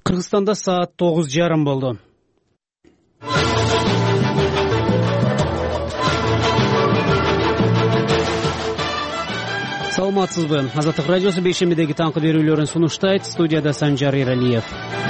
Кыргызстанда саат 9:30 болду. Саламатсызбы? Азаттык радиосу бейшембидеги таңкы берүүлөрүн сунуштайт. Студияда Санжар Эралиев.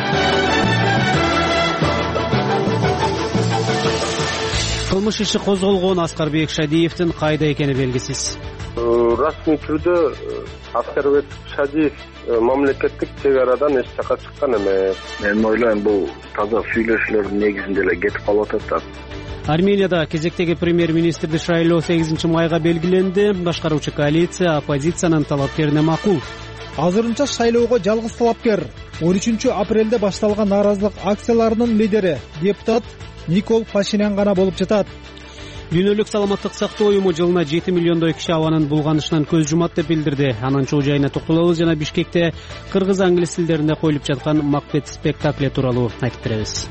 Кылмыш иши козголгон Аскарбек Шадиевдин кайда экени белгисиз. Расмий түрдө Аскарбек Шадиев мамлекеттик чек арадан эч жака чыккан эмес. Мен ойлойм бул таза сүйлөшүүлөрдүн негизинде эле кетип калып атат. Арменияда кезектеги премьер-министрди шайлоо 8 майга белгиленди. Башкаруучу коалиция оппозициянын талапкерине макул. Азырынча шайлоого жалгыз талапкер 13 апрелде башталган нааразылык акцияларынын лидери депутат Никол Пашинян гана болуп жатат. Дүйнөлүк саламаттык сактоо уюму жылына 7 миллиондой киши абанын булганышынан көз жумат деп билдирди. Анын чоо жайына токтолобуз жана Бишкекте кыргыз англис тилдеринде коюлуп жаткан Макбет спектакли тууралуу айтып беребиз.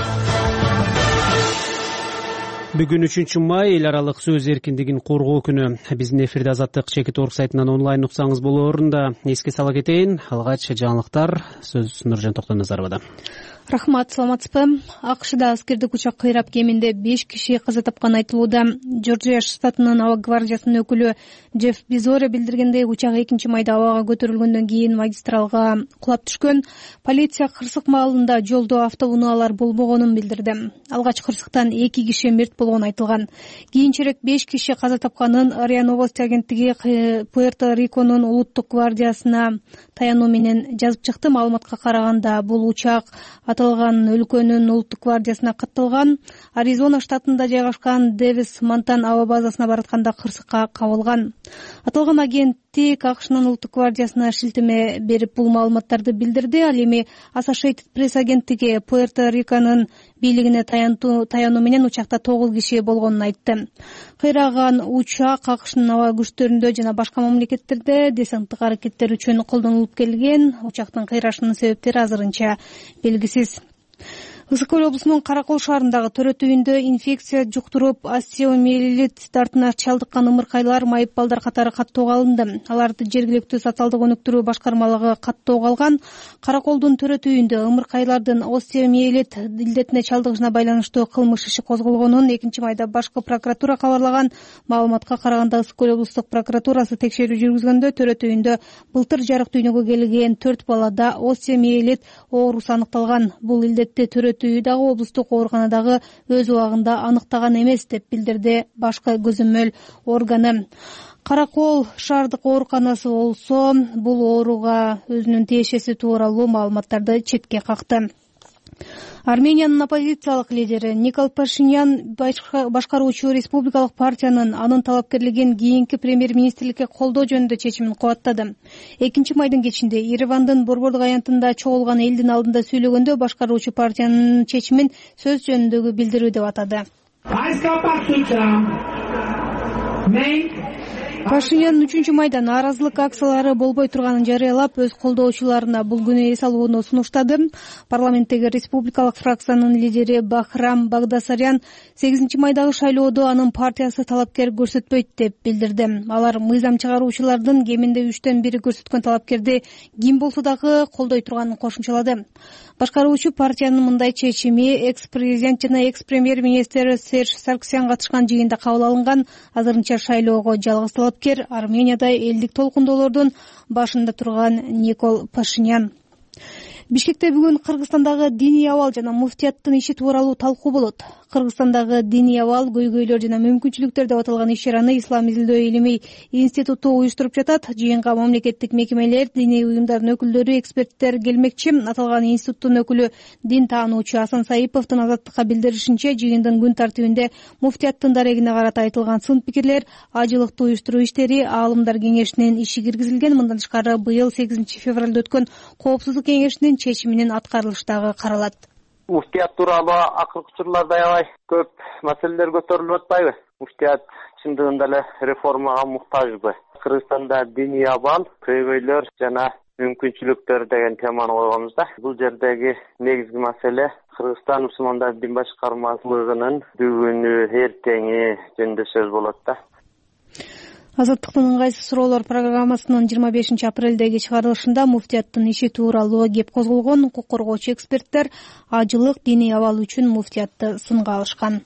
Бүгүн 3 май эл аралык сөз эркиндигин коргоо күнү. Биздин эфирде Азаттык Чекит орг сайтынан онлайн уксаңыз болоорунда эске сала кетейин. Алгач жаңылыктар сөз Нуржан Токтоназаровада. Рахмат, саламатсызбы? АКШда аскердик учак кыйрап кеминде 5 киши каза тапкан айтылууда. Жоржия штатынын аба гвардиясынын өкүлү Джефф Бизоре билдиргендей, учак 2 майда абага көтөрүлгөндөн кийин магистралга кулап түшкөн. Полиция кырсык маалында жолдо автоунаалар болбогонун билдирди. Алгач кырсыктан 2 киши мерт болгону айтылган. Кийинчерээк 5 киши каза тапканын РИА Новости агенттиги Пуэрто-Риконун улуттук гвардиясына таянуу менен жазып чыкты. Маалыматка караганда бул учак аталган өлкөнүн улуттук гвардиясына катталган. Аризона штатында жайгашкан Дэвис Монтан аба базасына баратканда кырсыкка кабылган. Аталган агенттик АКШнын улуттук гвардиясына шилтеме берип бул маалыматтарды билдирди. Ал эми Associated Press агенттиги Пуэрто-Риконун бийлигине таянуу менен учакта 9 киши болгонун айтты. Кыйраган учак АКШнын аба күчтөрүндө жана башка мамлекеттерде десанттык аракеттер үчүн колдонулуп келген. Учактын кыйрашынын себептери азырынча белгисиз. Ысык Көл облусунун Каракол шаарындагы төрөт үйүндө инфекция жуктуруп, остеомиелит дартына чалдыккан ымыркайлар, майып балдар катары каттоого алынды. Аларды жергиликтүү социалдык өнүктүрүү башкармалыгы каттоого алган. Караколдун төрөт үйүндө ымыркайлардын остеомиелит илдетине чалдыгышына байланыштуу кылмыш иши козголгонун 2 майда башкы прокуратура кабарлаган. Маалыматка караганда Ысык Көл облустук прокуратурасы текшерүү жүргүзгөндө төрөт үйүндө былтыр жарык дүйнөгө келген 4 балада остеомиелит оорусу аныкталган. Бул илдетти төрөт үйү дагы облустук ооруканадагы өз убагында аныктаган эмес деп билдирди башкы көзөмөл органы. Каракол шаардык ооруканасы болсо бул ооруга өзүнүн тиешеси тууралуу маалыматтарды четке какты. Армениянын оппозициялык лидери Никол Пашинян башкаруучу республикалык партиянын анын талапкерлигин кийинки премьер-министрликке колдоо жөнүндө чечимин кубаттады. 2 майдын кечинде Еревандын Борбордук аянтында чогулган элдин алдында сүйлөгөндө башкаруучу партиянын чечимин сөз жөнүндөгү билдирүү деп атады. Пашинян 3 майда нааразылык акциялары болбой турганын жарыялап, өз колдоочуларына бул күнү эс алууну сунуштады. Парламенттеги республикалык фракциянын лидери Бахрам Багдасарян 8 майдагы шайлоодо анын партиясы талапкер көрсөтпөйт деп билдирди. Алар мыйзам чыгаруучулардын кеминде 3төн 1 көрсөткөн талапкерди ким болсо дагы колдой турганын кошумчалады. Башкаруучу партиянын мындай чечими экс-президент жана экс-премьер-министр Серж Сарксян катышкан жыйында кабыл алынган. Азырынча шайлоого жалгыз талапкер Арменияда элдик толкундоолордун башында турган Никол Пашинян. Бишкекте бүгүн Кыргызстандагы диний абал жана муфтияттын иши тууралуу талкуу болот. Кыргызстандагы диний абал, көйгөйлөр жана мүмкүнчүлүктөр деп аталган иш-чараны Ислам изилдөө илимий институту уюштуруп жатат. Жыйынга мамлекеттик мекемелер, диний уюмдардын өкүлдөрү, эксперттер келмекчи. Аталган институттун өкүлү дин таануучу Асан Саиповдун Азаттыкка билдиришинче, жыйындын күн тартибинде муфтияттын дарегине карата айтылган сын пикирлер, ажылыкты уюштуруу иштери Аалымдар кеңешинин иши киргизилген. Мындан тышкары быйыл 8 февралда өткөн Коопсуздук кеңешинин чечиминин аткарылышы дагы каралат. Муфтият тууралуу акыркы учурларда аябай көп маселелер көтөрүлүп атпайбы? Муфтият чындыгында эле реформага муктажбы? Кыргызстанда диний абал, көйгөйлөр жана мүмкүнчүлүктөр деген теманы койгонбуз да. Бул жердеги негизги маселе Кыргызстан мусулмандар дин башкармалыгынын бүгүнү, эртеңи жөнүндө сөз болот да. Азаттыктын ыңгайсыз суроолор программасынын 25 апрелдеги чыгарылышында муфтияттын иши тууралуу кеп козголгон укук коргоочу эксперттер ажылык диний абал үчүн муфтиятты сынга алышкан.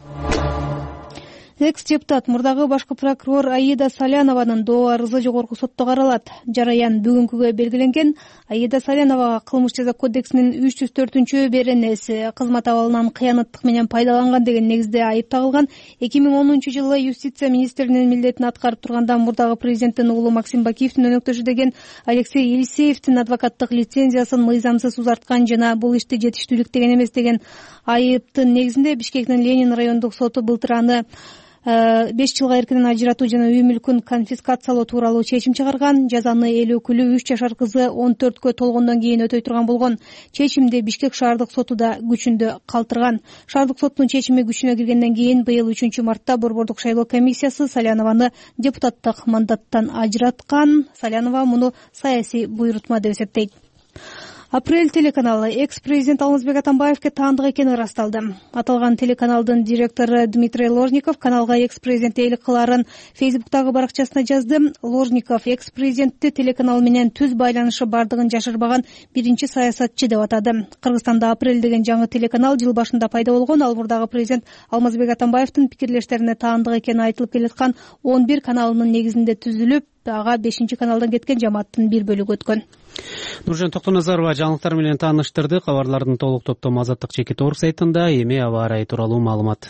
Экс-депутат мурдагы башкы прокурор Аида Салянованын доо арызы жогорку сотто каралат. Жараян бүгүнкүгө белгиленген. Аида Саляновага кылмыш жаза кодексинин 304 беренеси кызмат абалынан кыянаттык менен пайдаланган деген негизде айып тагылган. 2010-жылы юстиция министринин милдетин аткарып турганда мурдагы президенттин уулу Максим Бакиевдин өнөктөшү деген Алексей Елисеевдин адвокаттык лицензиясын мыйзамсыз узарткан жана бул ишти жетиштүүлүктөгөн эмес деген айыптын негизинде Бишкектин Ленин райондук соту былтыр аны 5 жылга эркинен ажыратуу жана үй мүлкүн конфискациялоо тууралуу чечим чыгарган. Жазаны эл өкүлү 3 жашар кызы 14кө толгондон кийин өтөй турган болгон. Чечимди Бишкек шаардык соту да күчүндө калтырган. Шаардык соттун чечими күчүнө киргенден кийин быйыл 3-мартта Борбордук шайлоо комиссиясы Салянованы депутаттык мандаттан ажыраткан. Салянова муну саясий буйрутма деп эсептейт. Апрель телеканалы экс-президент Алмазбек Атамбаевге таандык экени ырасталды. Аталган телеканалдын директору Дмитрий Ложников каналга экс-президент эйлик кылаарын Фейсбуктагы баракчасына жазды. Ложников экс-президентти телеканал менен түз байланышы бардыгын жашырбаган биринчи саясатчы деп атады. Кыргызстанда Апрель деген жаңы телеканал жыл башында пайда болгон. Ал мурдагы президент Алмазбек Атамбаевдин пикирлештерине таандык экени айтылып келаткан 11 каналынын негизинде түзүлүп, ага 5-каналдан кеткен жамааттын бир бөлүгү өткөн. Нуржан Токтоназарова жаңылыктар менен тааныштырды. Кабарлардын толук топтому Азаттык жеке орг сайтында. Эми аба ырайы тууралуу маалымат.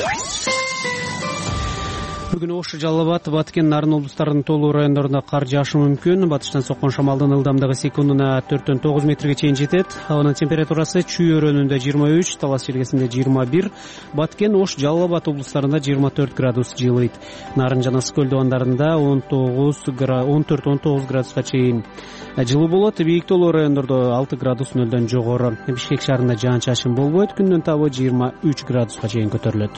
Бүгүн Ош, Жалал Абад, Баткен, Нарын облустарынын толуу райондорунда кар жаашы мүмкүн. Батыштан соккон шамалдын ылдамдыгы секундуна 4-9 метрге чейин жетет. Абанын температурасы Чүй өрөөнүндө 23, Талас желгесинде 21, Баткен, Ош, Жалал Абад облустарында 24 градус жылыйт. Нарын жана Ысык көл дубандарында 14-19 градуска чейин жылуу болот. Бийик толуу райондордо 6 градус нөлдөн жогору. Бишкек шаарында жаан-чачын болбойт. Күндүн табы 23 градуска чейин көтөрүлөт.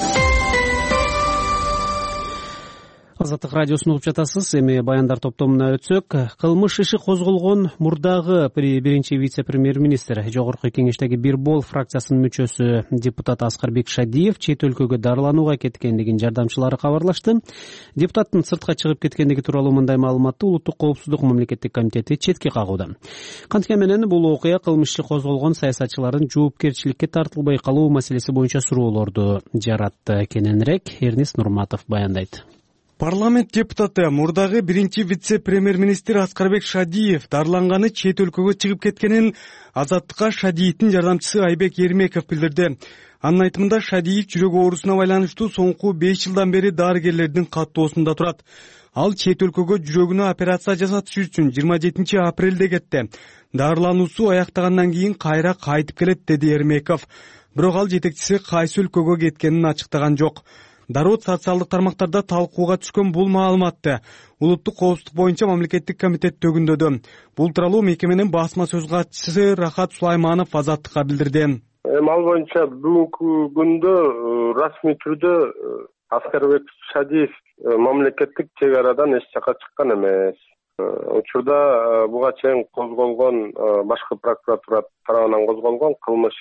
Азаттык радиосун угуп жатасыз. Эми баяндар топтомуна өтсөк, кылмыш иши козголгон мурдагы биринчи вице-премьер-министр, жогорку кеңештеги Бир бол фракциясынын мүчөсү депутат Аскарбек Шадиев чет өлкөгө дарыланууга кеткендигин жардамчылары кабарлашты. Депутаттын сыртка чыгып кеткендиги тууралуу мындай маалыматты Улуттук коопсуздук мамлекеттик комитети четке кагууда. Кантке менен бул окуя кылмыш иши козголгон саясатчылардын жоопкерчиликке тартылбай калуу маселеси боюнча суроолорду жаратты. Кененирээк Эрнис Нурматов баяндайт. Парламент депутаты мурдагы биринчи вице-премьер-министр Аскарбек Шадиев дарыланганы чет өлкөгө чыгып кеткенин Азаттыкка Шадиевдин жардамчысы Айбек Ермеков билдирди. Анын айтымында Шадиев жүрөк оорусуна байланыштуу соңку 5 жылдан бери дарыгерлердин каттоосунда турат. Ал чет өлкөгө жүрөгүнө операция жасатыш үчүн 27 апрелде кетти. Дарылануусу аяктагандан кийин кайра кайтып келет, деди Ермеков. Бирок ал жетекчиси кайсы өлкөгө кеткенин ачыктаган жок. Дароо социалдык тармактарда талкууга түшкөн бул маалыматты Улуттук коопсуздук боюнча мамлекеттик комитет төгүндөдү. Бул тууралуу мекеменин басма сөз катчысы Рахат Сулайманов Азаттыкка билдирди. Ал боюнча бүгүнкү күндө расмий түрдө Аскарбек Шадиев мамлекеттик чек арадан эч жака чыккан эмес. Учурда буга чейин козголгон башкы прокуратура тарабынан козголгон кылмыш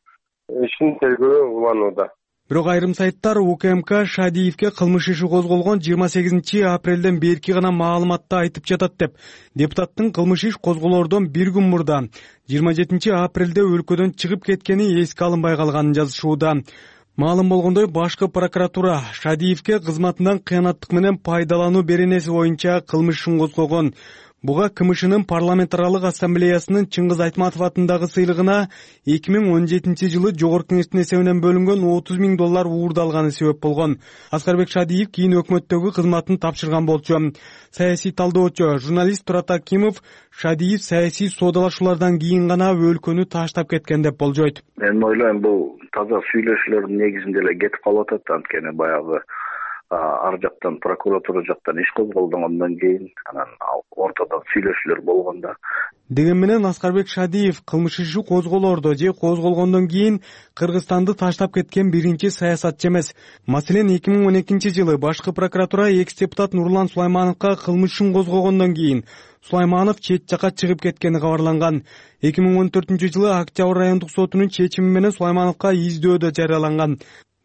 ишин тергөө уланууда. Бирок айрым сайттар УКМК Шадиевке кылмыш иши козголгон 28 апрелден берки гана маалыматты айтып жатат деп. Депутаттын кылмыш иш козголоордон бир күн мурда 27 апрелде өлкөдөн чыгып кеткени эске алынбай калганын жазышууда. Маалым болгондой, башкы прокуратура Шадиевке кызматынан кыянаттык менен пайдалануу беренеси боюнча кылмыш ишин козгогон. Буга КМШнын парламент аралык ассамблеясынын Чыңгыз Айтматов атындагы сыйлыгына 2017 жылы жогорку кеңештин эсебинен бөлүнгөн $30,000 уурдалганы себеп болгон. Аскарбек Шадиев кийин өкмөттөгү кызматын тапшырган болчу. Саясий талдоочу журналист Турат Акимов Шадиев саясий соодалашуулардан кийин гана өлкөнү таштап кеткен деп болжойт. Мен ойлойм, бул таза сүйлөшүүлөрдүн негизинде эле кетип калып атат. Анткени баягы ар жактан прокуратура жактан иш козголгондон кийин анан ортодо сүйлөшүүлөр болгондо. Деген менен Аскарбек Шадиев кылмыш иши козголоордо же козголгондон кийин Кыргызстанды таштап кеткен биринчи саясатчы эмес. Маселен 2012 жылы башкы прокуратура экс-депутат Нурлан Сулаймановго кылмыш ишин козгогондон кийин Сулайманов чет жака чыгып кеткени кабарланган. 2014 жылы Октябрь райондук сотунун чечими менен Сулаймановго издөө да жарыяланган.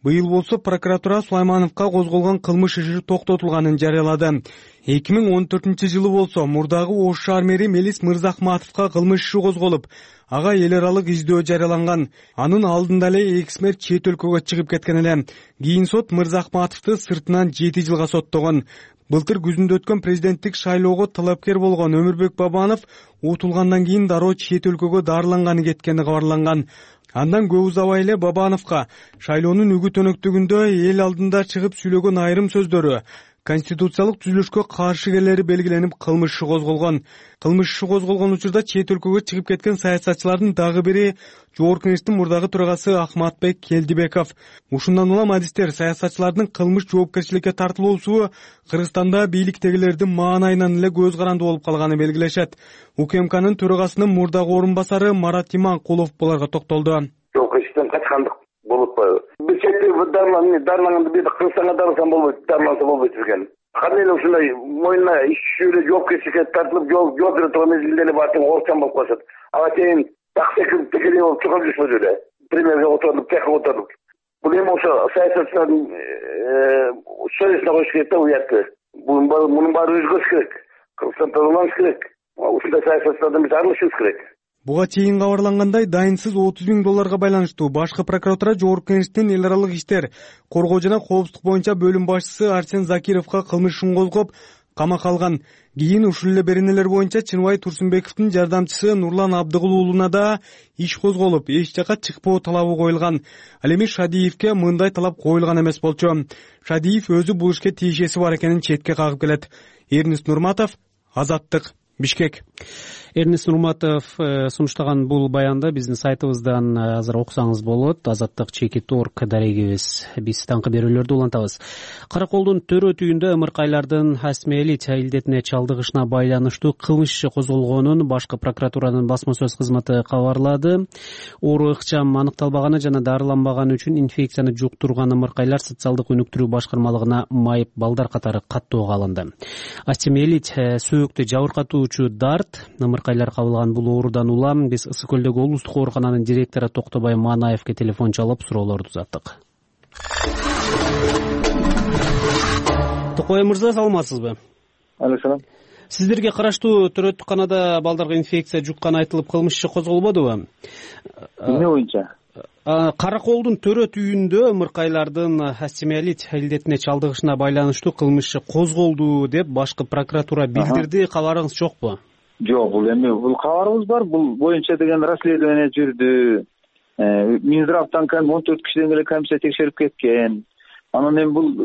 Быйыл болсо прокуратура Сулаймановго козголгон кылмыш иши токтотулганын жарыялады. 2014-жылы болсо мурдагы Ош шаар мэри Мелис Мырзахматовго кылмыш иши козголуп, ага эл аралык издөө жарыяланган. Анын алдында эле экс-мэр чет өлкөгө чыгып кеткен эле. Кийин сот Мырзахматовду сыртынан 7 жылга соттогон. Былтыр күзүндө өткөн президенттик шайлоого талапкер болгон Өмүрбек Бабанов утулгандан кийин дароо чет өлкөгө дарыланганы кеткени кабарланган. Андан көп узабай эле Бабановго шайлоонун үгүт өнөктүгүндө эл алдында чыгып сүйлөгөн айрым сөздөрү конституциялык түзүлүшкө каршы келери белгиленип кылмыш иши козголгон. Кылмыш иши козголгон учурда чет өлкөгө чыгып кеткен саясатчылардын дагы бири Жогорку Кеңештин мурдагы төрагасы Ахматбек Келдибеков. Ушундан улам адистер саясатчылардын кылмыш жоопкерчиликке тартылуусу Кыргызстанда бийликтегилердин маанайынан эле көз каранды болуп калганын белгилешет. УКМКнын төрагасынын мурдагы орун басары Марат Иманкулов буларга токтолду. Жоопкерчиликтен качкандык болуп атпайбы? Бир четте дарыланганда бир Кыргызстанга дарылсам болбойт, дарыланса болбойт экен. Кандай эле ушундай мойнуна иш түшүүрө жоопкерчиликке тартылып жооп бере турган мезгилде эле баатың орчан болуп калышат. Ага чейин таксекип текелей болуп чыгып жүрүшпөдү эле. Премьерге отуруп, текке отуруп. Бул эми ошо саясатчылардын совестине коюш керек да уятты. Мунун баары өзгөрүш керек. Кыргызстан тазаланыш керек. Ушундай саясатчылардан биз арылышыбыз керек. Буга чейин кабарлангандай, дайынсыз $30,000 байланыштуу башкы прокуратура Жогорку Кеңештин эл аралык иштер, коргоо жана коопсуздук боюнча бөлүм башчысы Арсен Закировго кылмыш ишин козгоп, камакка алган. Кийин ушул эле беренелер боюнча Чынбай Турсунбековдун жардамчысы Нурлан Абдыгул уулуна иш козголуп, эч жака чыкпоо талабы коюлган. Ал эми Шадиевге мындай талап коюлган эмес болчу. Шадиев өзү бул ишке тиешеси бар экенин четке кагып келет. Эрнис Нурматов, Азаттык, Бишкек. Эрнис Нурматов сунуштаган бул баянды биздин сайтыбыздан азыр окусаңыз болот. Азаттык.org дарегибиз. Биз таңкы берүүлөрдү улантабыз. Караколдун төрө түйүндө ымыркайлардын Асмелит илдетине чалдыгышына байланыштуу кылмыш иши козголгонун башкы прокуратуранын басма сөз кызматы кабарлады. Оору ыкчам аныкталбаганы жана дарыланбаганы үчүн инфекцияны жуктурган ымыркайлар социалдык өнүктүрүү башкармалыгына майып балдар катары каттоого алынды. Асмелит сөөктү жабыркатуучу дарт ымыркайлар кабылган бул оорудан улам биз Ысык көлдөгү облустук оорукананын директору Токтобай Манаевге телефон чалып суроолорду узаттык. Токтобай мырза, саламатсызбы? Алейкум. Сиздерге караштуу төрөттүкканада балдарга инфекция жукканы айтылып кылмыш иши козголбодубу? Эмне боюнча? Караколдун төрө түйүндө ымыркайлардын Асмелит илдетине чалдыгышына байланыштуу кылмыш иши козголду деп башкы прокуратура билдирди. Кабарыңыз жокпу? Жок, бул кабарыбыз бар. Бул боюнча деген расследование жүрдү. Минздравдан 14 кишиден эле комиссия текшерип кеткен. Анан эми бул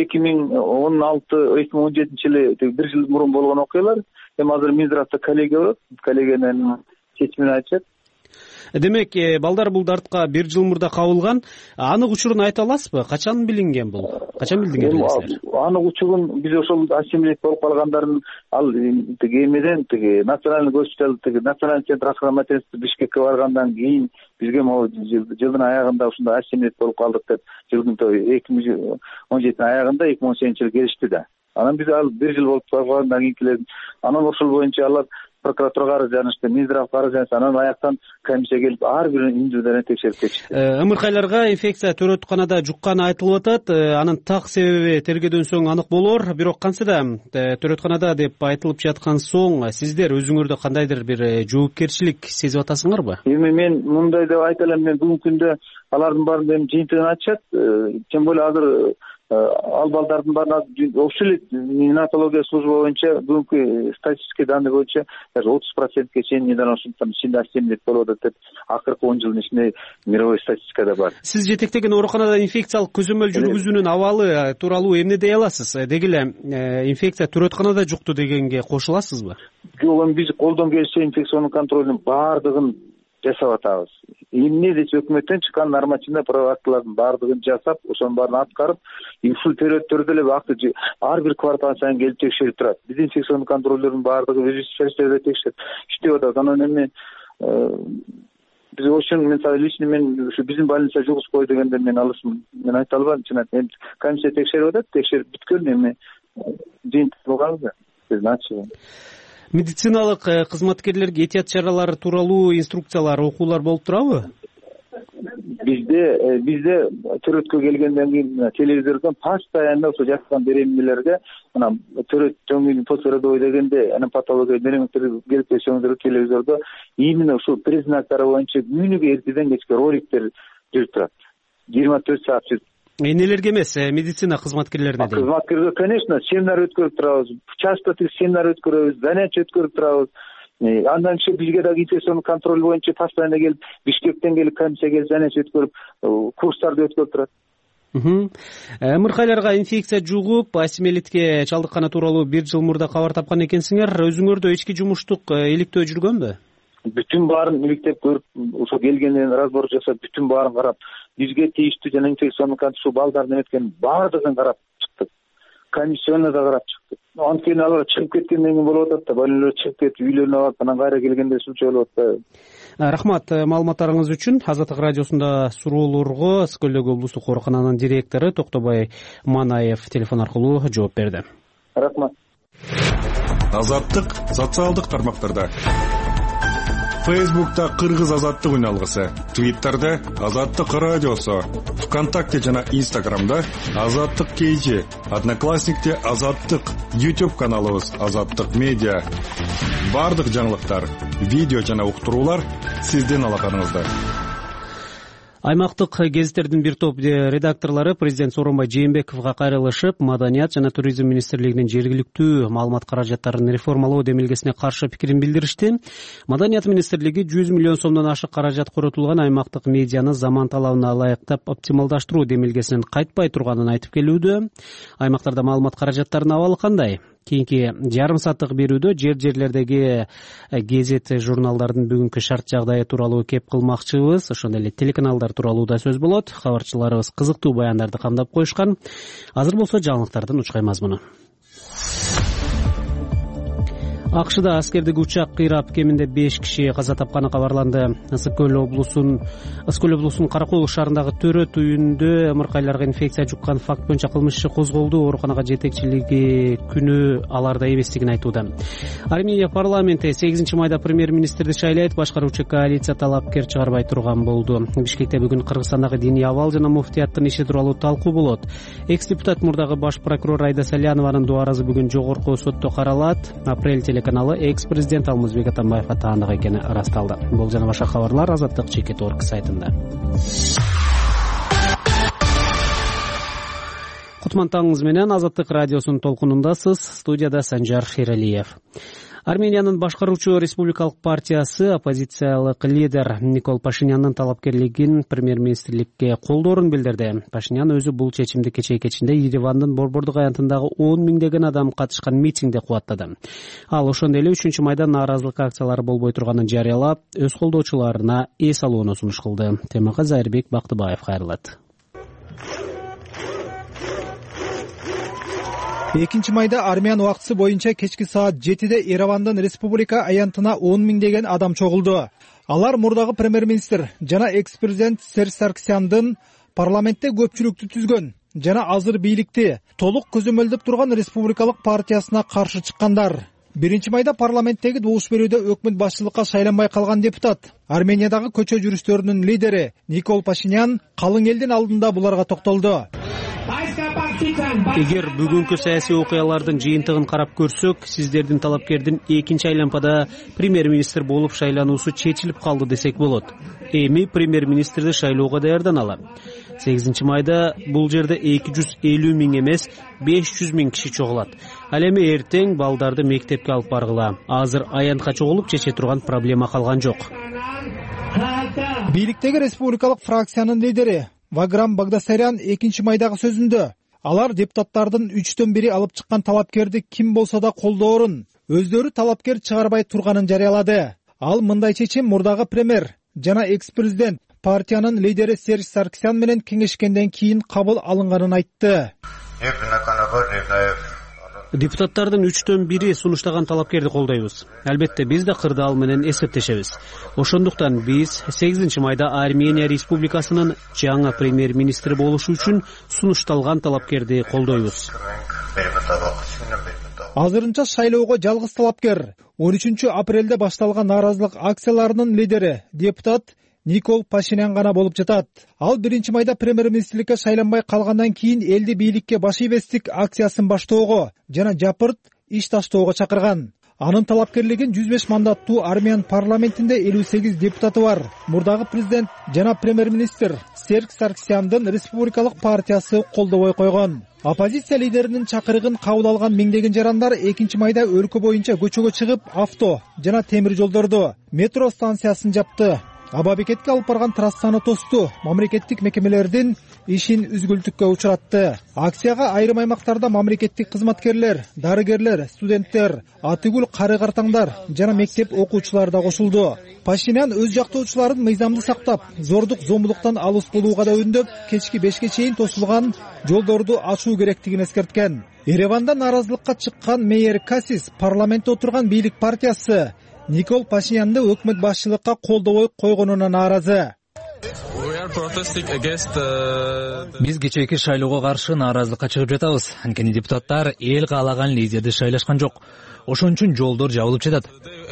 2016-2017-жылы бир жыл мурун болгон окуялар. Эми азыр Минздравда коллегия бар. Коллегиянын чечимин айтышат. Демек, балдар бул дартка бир жыл мурда кабылган. Анык учурун айта аласызбы? Качан билинген бул? Качан билдиңер? Анык учурун биз ошол Асмелит болуп калгандардын ал эмеден национальный госпиталь национальный центр аскар материнства Бишкекке баргандан кийин бизге могу жылдын аягында ушундай Асмелит болуп калдык деп жылдын 2017 аягында 2018-жылы келишти да. Анан биз ал бир жыл болуп калгандан кийинкилер анан ошол боюнча алар прокуратурага арыз жазышты, Минздравга арыз жазышты. Анан аяктан комиссия келип ар бирин индивидуалдуу текшерип кетишти. Ымыркайларга инфекция төрөтканада жукканы айтылып атат. Анын так себеби тергөөдөн соң анык болор. Бирок кантсе да төрөтканада деп айтылып жаткан соң сиздер өзүңөрдө кандайдыр бир жоопкерчилик сезип атасыңарбы? Эми мен мындай деп айта алам, мен бүгүнкү күндө алардын баардыгын жыйынтыгын айтышат. Тем более азыр ал балдардын баарын ошол эле неонатология служба боюнча бүгүнкү статистика данный боюнча даже 30%ке чейин недоношенностьтун ичинде Асмелит болуп атат деп акыркы 10 жылдын ичинде мировой статистикада бар. Сиз жетектеген ооруканада инфекциялык көзөмөл жүргүзүүнүн абалы тууралуу эмне дей аласыз? Деги эле инфекция төрөтканада жукту дегенге кошуласызбы? Жок, эми биз колдон келишинче инфекционный контролдун баардыгын жасап атабыз. Эмне десе өкмөттөн чыккан нормативный актылардын баардыгын жасап, ошонун баарын аткарып, ушул периоддордо эле вакыт ар бир квартал сайын келип текшерип турат. Биз инфекционный контролдордун баардыгы өз специалисттерде текшерип иштеп атат. Анан эми биз ошон мисалы лично мен ушу биздин больница жугузбой дегенде мен алысмын. Мен айта албайм, чынак. Эми комиссия текшерип атат, текшерип бүткөн, эми жыйынтык болгонбуз. Биздин ачыгы. Медициналык кызматкерлерге этият чаралары тууралуу инструкциялар, окуулар болуп турабы? бизде төрөткө келгенден кийин телевизордон постоянно ошо жаткан беренелерге мына төрөт жөн посородовой дегенде анан патология беремектер келип көрсөңүздөр телевизордо именно ушул признактар боюнча күнүгө эртеден кечке роликтер жүрүп турат, 24 саат жүрүп. Энелерге эмес, медицина кызматкерлерине дейм. Кызматкерлерге, конечно, семинар өткөрүп турабыз, частотный семинар өткөрөбүз, занятия өткөрүп турабыз. Андан кийин бизге дагы инфекционный контроль боюнча постоянно келип, Бишкектен келип, комиссия келип занятия өткөрүп, курстарды өткөрүп турат. Ымыркайларга инфекция жугуп, асимилитке чалдыкканы тууралуу 1 жыл мурда кабар тапкан экенсиңер. Өзүңөрдө ички жумуштук иликтөө жүргөнбү? Бүтүн баарын иликтеп көрүп, ошо келгенден разбор жасап, бүтүн баарын карап, бизге тийиштүү жана инфекционный контроль балдардын эметкен баардыгын карап чыктык. Комиссияны да карап чыктык. Анткени алар чыгып кеткенден кийин болуп атат да, больнойлор чыгып кетип үйлөрүнө барып, анан кайра келгенде случай болуп атат да. Рахмат маалыматтарыңыз үчүн. Азаттык радиосунда суроолорго Ысык көлдөгү облустук оорукананын директору Токтобой Манаев телефон аркылуу жооп берди. Рахмат. Азаттык социалдык тармактарда. Фейсбукта Кыргыз азаттык үналгысы, Твиттерде Азаттык радиосу, ВКонтакте жана Инстаграмда Азаттык KG, Одноклассникте Азаттык, YouTube каналыбыз Азаттык медиа. Бардык жаңылыктар, видео жана уктуруулар сиздин алаканыңызда. Аймактык гезиттердин бир топ редакторлору президент Сооронбай Жээнбековго кайрылышып, Маданият жана туризм министрлигинин жергиликтүү маалымат каражаттарын реформалоо демилгесине каршы пикирин билдиришти. Маданият министрлиги 100 миллион сомдон ашык каражат коротулган аймактык медианы заман талабына ылайыктап оптималдаштыруу демилгесинен кайтпай турганын айтып келүүдө. Аймактарда маалымат каражаттарынын абалы кандай? Кийинки жарым сааттык берүүдө жерлердеги гезит журналдардын бүгүнкү шарт жагдайы тууралуу кеп кылмакчыбыз. Ошондой эле телеканалдар тууралуу да сөз болот. Кабарчыларыбыз кызыктуу баяндарды камдап коюшкан. Азыр болсо жаңылыктардын учкай мазмуну. АКШда аскердик учак кыйрап кеминде 5 киши каза тапканы кабарланды. Ысык көл облусунун Каракол шаарындагы төрөт үйүндө ымыркайларга инфекция жуккан факт боюнча кылмыш иши козголду. Ооруканага жетекчилиги күнөө аларда эместигин айтууда. Армения парламенти 8-майда премьер-министрди шайлайт. Башкаруучу коалиция талапкер чыгарбай турган болду. Бишкекте бүгүн Кыргызстандагы диний абал жана муфтияттын иши тууралуу талкуу болот. Экс-депутат мурдагы баш прокурор Айда Салянованын дуаразы бүгүн жогорку сотто каралат. Апрель телеканалы экс-президент Алмазбек Атамбаев атаандык экени ырасталды. Бул жана башка кабарлар Азаттык ЧК.org сайтында. Кутман таңыңыз менен Азаттык радиосунун толкунундасыз. Студияда Санжар Шералиев. Армениянын башкаруучу республикалык партиясы оппозициялык лидер Никол Пашинянын талапкерлигин премьер-министрликке колдоорун билдирди. Пашинян өзү бул чечимди кечээ кечинде Еревандын Борбордук аянтындагы 10 миңдеген адам катышкан митингде кубаттады. Ал ошондой эле 3-майда нааразылык акциялары болбой турганын жарыялап, өз колдоочуларына эс алууну сунуш кылды. Темага Зайырбек Бактыбаев кайрылат. 2-майда армян убактысы боюнча кечки саат 7-де Еревандын республика аянтына 10 миңдеген адам чогулду. Алар мурдагы премьер-министр жана экс-президент Серж Саркисяндын парламентте көпчүлүктү түзгөн жана азыр бийликти толук көзөмөлдөп турган республикалык партиясына каршы чыккандар. 1-майда парламенттеги добуш берүүдө өкмөт башчылыкка шайланбай калган депутат, Армениядагы көчө жүрүштөрүнүн лидери Никол Пашинян калың элдин алдында буларга токтолду. Эгер бүгүнкү саясий окуялардын жыйынтыгын карап көрсөк, сиздердин талапкердин 2-нчи айланпада премьер-министр болуп шайлануусу чечилип калды десек болот. Эми премьер-министрди шайлоого даярданалы. 8-майда бул жерде 250 миң эмес, 500 миң киши чогулат. Ал эми эртең балдарды мектепке алып баргыла. Азыр аянтка чогулуп чече турган проблема калган жок. Бийликтеги республикалык фракциянын лидери Ваграм Багдасарян 2-майдагы сөзүндө алар депутаттардын 3/1 алып чыккан талапкерди ким болсо да колдоорун, өздөрү талапкер чыгарбай турганын жарыялады. Ал мындай чечим мурдагы премьер жана экс-президент партиянын лидери Серж Саркисян менен кеңешкенден кийин кабыл алынганын айтты. Депутаттардын 3/1 сунуштаган талапкерди колдойбуз. Албетте биз да кырдаал менен эсептешебиз. Ошондуктан биз 8-майда Армения Республикасынын жаңы премьер-министри болушу үчүн сунушталган талапкерди колдойбуз. Азырынча шайлоого жалгыз талапкер 13 апрелде башталган нааразылык акцияларынын лидери депутат Никол Пашинян гана болуп жатат. Ал 1-майда премьер-министрликке шайланбай калгандан кийин элди бийликке баш ийбестик акциясын баштоого жана жапырт иш таштоого чакырган. Анын талапкерлигин 105 мандаттуу Армян парламентинде 58 депутаты бар. Мурдагы президент жана премьер-министр Серж Саркисяндын республикалык партиясы колдобой койгон. Оппозиция лидеринин чакырыгын кабыл алган миңдеген жарандар 2-майда өлкө боюнча көчөгө чыгып, авто жана темир жолдорду, метро станциясын жапты. Аба бекетке алып барган трассаны тосту, мамлекеттик мекемелердин ишин үзгүлтүккө учуратты. Акцияга айрым аймактарда мамлекеттик кызматкерлер, дарыгерлер, студенттер, атыгүл кары-картаңдар жана мектеп окуучулары да кошулду. Пашинян өз жактоочуларын мыйзамды сактап, зордук зомбулуктан алыс болууга да үндөп, кечки 5ке чейин тосулган жолдорду ачуу керектигин эскерткен. Ереванда нааразылыкка чыккан мэр Касис парламентте отурган бийлик партиясы Никол Пашинянды өкмөт башчылыкка колдобой койгонуна нааразы. Биз кечээки шайлоого каршы нааразылыкка чыгып жатабыз. Анткени депутаттар эл каалаган лидерди шайлашкан жок. Ошон үчүн жолдор жабылып жатат.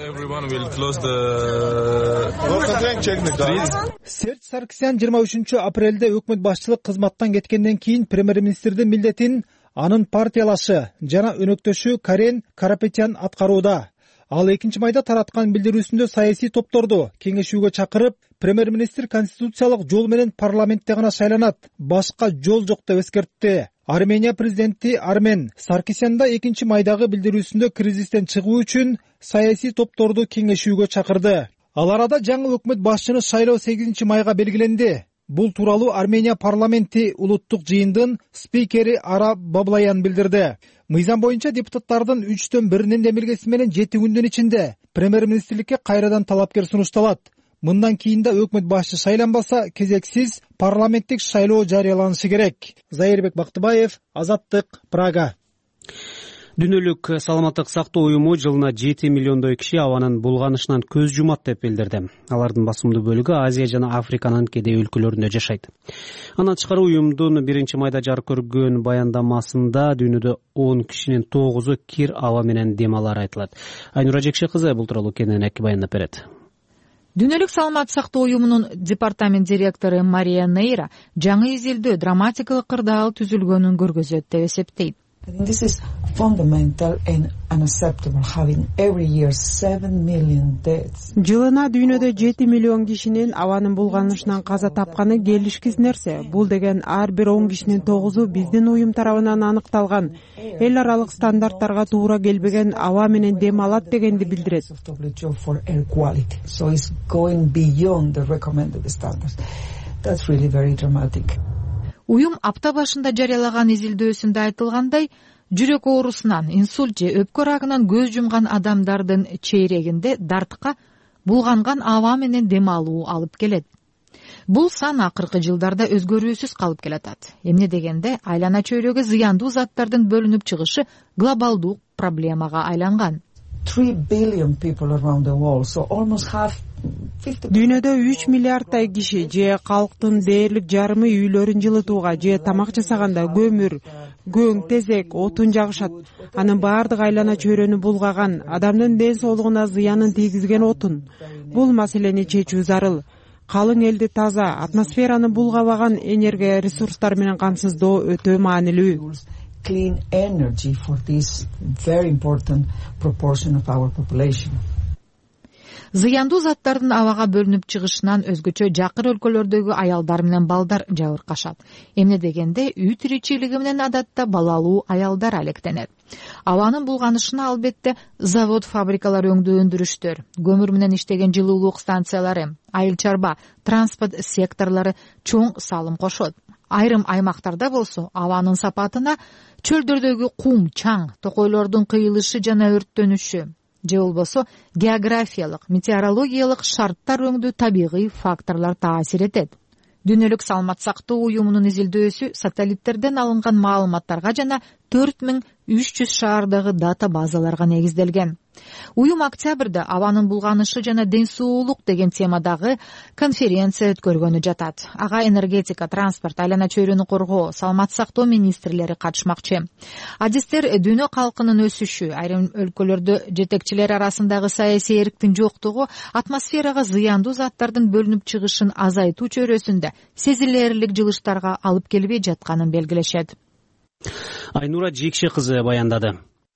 Серж Саркисян 23 апрелде өкмөт башчылык кызматтан кеткенден кийин премьер-министрдин милдетин анын партиялашы жана өнөктөшү Карен Карапетян аткарууда. Ал 2-майда тараткан билдирүүсүндө саясий топторду кеңешүүгө чакырып, премьер-министр конституциялык жол менен парламентте гана шайланат, башка жол жок деп эскертти. Армения президенти Армен Саркисян да 2-майдагы билдирүүсүндө кризистен чыгуу үчүн саясий топторду кеңешүүгө чакырды. Ал арада жаңы өкмөт башчыны шайлоо 8-майга белгиленди. Бул тууралуу Армения парламенти улуттук жыйындын спикери Ара Баблаян билдирди. Мыйзам боюнча депутаттардын 1/3 демилгеси менен 7 күндүн ичинде премьер-министрликке кайрадан талапкер сунушталат. Мындан кийин да өкмөт башчы шайланбаса, кезексиз парламенттик шайлоо жарыяланышы керек. Зайырбек Бактыбаев, Азаттык, Прага. Дүйнөлүк саламаттык сактоо уюму жылына 7 миллиондой киши абанын булганышынан көз жумат деп билдирди. Алардын басымдуу бөлүгү Азия жана Африканын кедей өлкөлөрүндө жашайт. Андан тышкары уюмдун 1-майда жарык көргөн баяндамасында дүйнөдө 10 кишинин 9-у кир аба менен дем алары айтылат. Айнура Жекше кызы бул тууралуу кененирээк баяндап берет. Дүйнөлүк саламат сактоо уюмунун департамент директору Мария Нейра жаңы изилдөө драматикалык кырдаал түзүлгөнүн көргөзөт деп эсептейт. This is fundamental and unacceptable, having every year 7 million deaths. Жылына дүйнөдө 7 миллион кишинин абанын булганышынан каза тапканы келишкиз нерсе. Бул деген ар бир 10 кишинин 9-у биздин уюм тарабынан аныкталган эл аралык стандарттарга туура келбеген аба менен дем алат дегенди билдирет. So it's going beyond the recommended standards. That's really very dramatic. Уюм апта башында жарыялаган изилдөөсүндө айтылгандай, жүрөк оорусунан, инсульт же өпкө рагынан көз жумган адамдардын чейрегинде дартка булганган аба менен дем алуу алып келет. Бул сан акыркы жылдарда өзгөрүүсүз калып келатат. Эмне дегенде, айлана чөйрөгө зыяндуу заттардын бөлүнүп чыгышы глобалдуу проблемага айланган. 3 billion people around the world, so almost half. Дүйнөдө 3 миллиардтай киши же калктын дээрлик жарымы үйлөрүн жылытууга же тамак жасаганда көмүр, көң, тезек, отун жагышат. Анын баардык айлана чөйрөнү булгаган, адамдын ден соолугуна зыянын тийгизген отун. Бул маселени чечүү зарыл. Калың элди таза, атмосфераны булгабаган энергия ресурстары менен камсыздоо өтө маанилүү. Clean energy for this very important proportion of our population. Зыяндуу заттардын абага бөлүнүп чыгышынан өзгөчө жакыр өлкөлөрдөгү аялдар менен балдар жабыркашат. Эмне дегенде, үй тиричилиги менен адатта балалуу аялдар алектенет. Абанын булганышына албетте завод, фабрикалар өндүрүштөр, көмүр менен иштеген жылуулук станциялары, айыл чарба, транспорт секторлору чоң салым кошот. Айрым аймактарда болсо, абанын сапатына чөлдөрдөгү кум, чаң, токойлордун кыйылышы жана өрттөнүшү, же болбосо географиялык, метеорологиялык шарттар өңдүү табигый факторлор таасир этет. Дүйнөлүк саламат сактоо уюмунун изилдөөсү сателлиттерден алынган маалыматтарга жана 4300 шаардагы дата базаларга негизделген. Уюм октябрда абанын булганышы жана ден соолук деген темадагы конференция өткөргөнү жатат. Ага энергетика, транспорт, айлана чөйрөнү коргоо, саламат сактоо министрлери катышмакчы. Адистер дүйнө калкынын өсүшү, айрым өлкөлөрдө жетекчилер арасындагы саясий эрктин жоктугу атмосферага зыяндуу заттардын бөлүнүп чыгышын азайтуу чөйрөсүндө сезилерлик жылыштарга алып келбей жатканын белгилешет. Айнура Жекше кызы баяндады.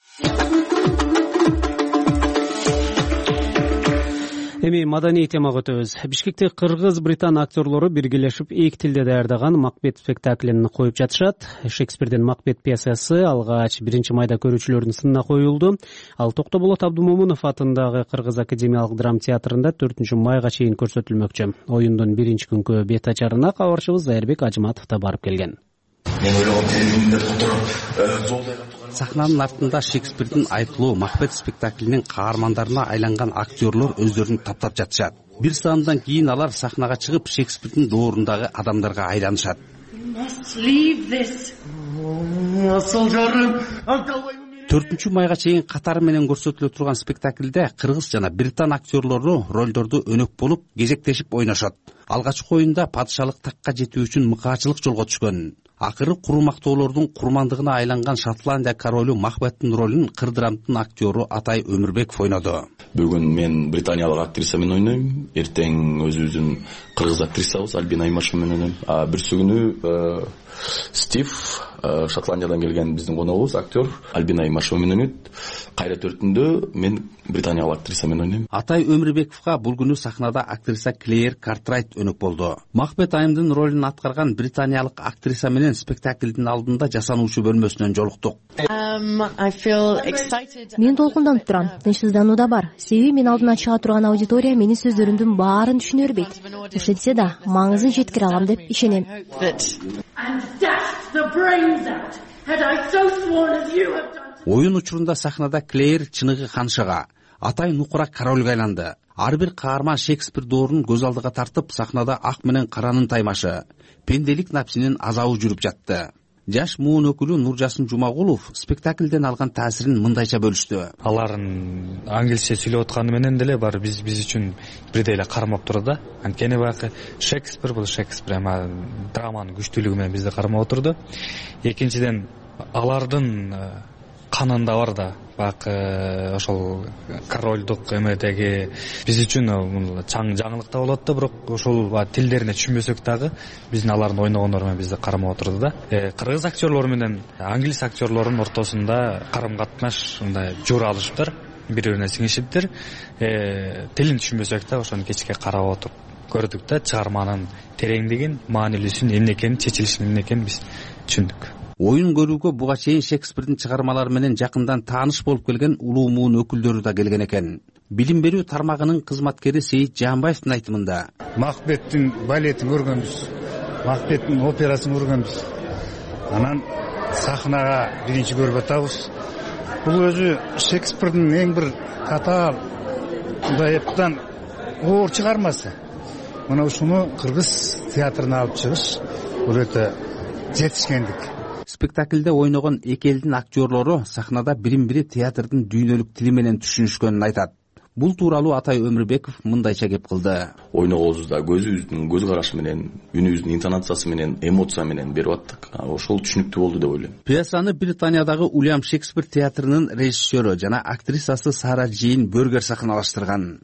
Эми маданий темага өтөбүз. Бишкекте кыргыз-британ актерлору биргелешип эки тилде даярдаган Макбет спектаклин коюп жатышат. Шекспирдин Макбет пьесасы алгач 1 майда көрүүчүлөрдүн сынына коюлду. Ал Токтоболот Абдумомунов атындагы Кыргыз академиялык драма театрында 4-майга чейин көрсөтүлмөкчү. Оюндун биринчи күнкү бет ачарына кабарчыбыз Зайырбек Ажыматов да барып келген. Мен ойлогом телевидениеде отуруп сахнанын артында Шекспирдин айтылуу Макбет спектаклинин каармандарына айланган актерлор өздөрүн таптап жатышат. Бир саамдан кийин алар сахнага чыгып Шекспирдин доорундагы адамдарга айланышат. 4-майга чейин катары менен көрсөтүлө турган спектаклде кыргыз жана британ актерлору ролдорду өнөк болуп кезектешип ойношот. Алгачкы оюнда падышалык такка жетүү үчүн мыкаачылык жолго түшкөн. Акыры курмактоолордун курмандыгына айланган Шотландия королу Макбеттин ролун кырдырамдын актёру Атай Өмүрбеков ойноду. Бүгүн мен британиялык актриса менен ойнойм. Эртең өзүбүздүн кыргыз актрисабыз Альбина Имашева менен ойнойм. Бүрсү күнү Стив Шотландиядан келген биздин коногубуз актер Альбина Имашева менен ойнойт. Кайра төртүндө мен британиялык актриса менен ойнойм. Атай Өмүрбековго бул күнү сахнада актриса Клеер Картрайт өнөк болду. Макбет айымдын ролун аткарган британиялык актриса менен спектаклдин алдында жасануучу бөлмөсүнөн жолуктук. Мен толкунданып турам, тынчсыздануу да бар. Себеби мен алдына чыга турган аудитория менин сөздөрүмдүн баарын түшүнө бербейт. Ошентсе да маңызын жеткире алам деп ишенем. Оюн учурунда сахнада Клеер чыныгы ханшага, Атай нукура королго айланды. Ар бир каарман Шекспир доорун көз алдыга тартып, сахнада ак менен каранын таймашы, пенделик напсинин азабы жүрүп жатты. Жаш муун өкүлү Нуржасын Жумагулов спектаклден алган таасирин мындайча бөлүштү. Алардын англисче сүйлөп атканы менен деле бар биз үчүн бирдей эле кармап турду да. Анткени баягы Шекспир бул Шекспир, эми драманын күчтүүлүгү менен бизди кармап отурду. Экинчиден алардын канында бар да баягы ошол королдук эмедеги биз үчүн чаң жаңылык да болот да, бирок ошол тилдерине түшүнбөсөк дагы биздин алардын ойногондору менен бизди кармап отурду да. Кыргыз актерлору менен англис актерлорунун ортосунда карым катнаш мындай жуура алышыптыр, бири-бирине сиңишиптир. Тилин түшүнбөсөк да ошону кечке карап отуруп көрдүк да, чыгарманын тереңдигин, маанилүүсүн эмне экенин, чечилишин эмне экенин биз түшүндүк. Оюн көрүүгө буга чейин Шекспирдин чыгармалары менен жакындан тааныш болуп келген улуу муун өкүлдөрү да келген экен. Билим берүү тармагынын кызматкери Сейит Жаанбаевдин айтымында: Макбеттин балетин көргөнбүз, Макбеттин операсын көргөнбүз. Анан сахнага биринчи көрүп атабыз. Бул өзү Шекспирдин эң бир татаал эптен оор чыгармасы. Мына ушуну кыргыз театрына алып чыгыш бул өтө жетишкендик. Спектаклде ойногон эки элдин актерлору сахнада бирин-бири театрдын дүйнөлүк тили менен түшүнүшкөнүн айтат. Бул тууралуу Атай Өмүрбеков мындайча кеп кылды. Ойногобузда көзүбүздүн көз карашы менен, үнүбүздүн интонациясы менен, эмоция менен берип аттык. Ошол түшүнүктүү болду деп ойлойм. Пьесаны Британиядагы Уильям Шекспир театрынын режиссеру жана актрисасы Сара Джейн Бергер сахналаштырган.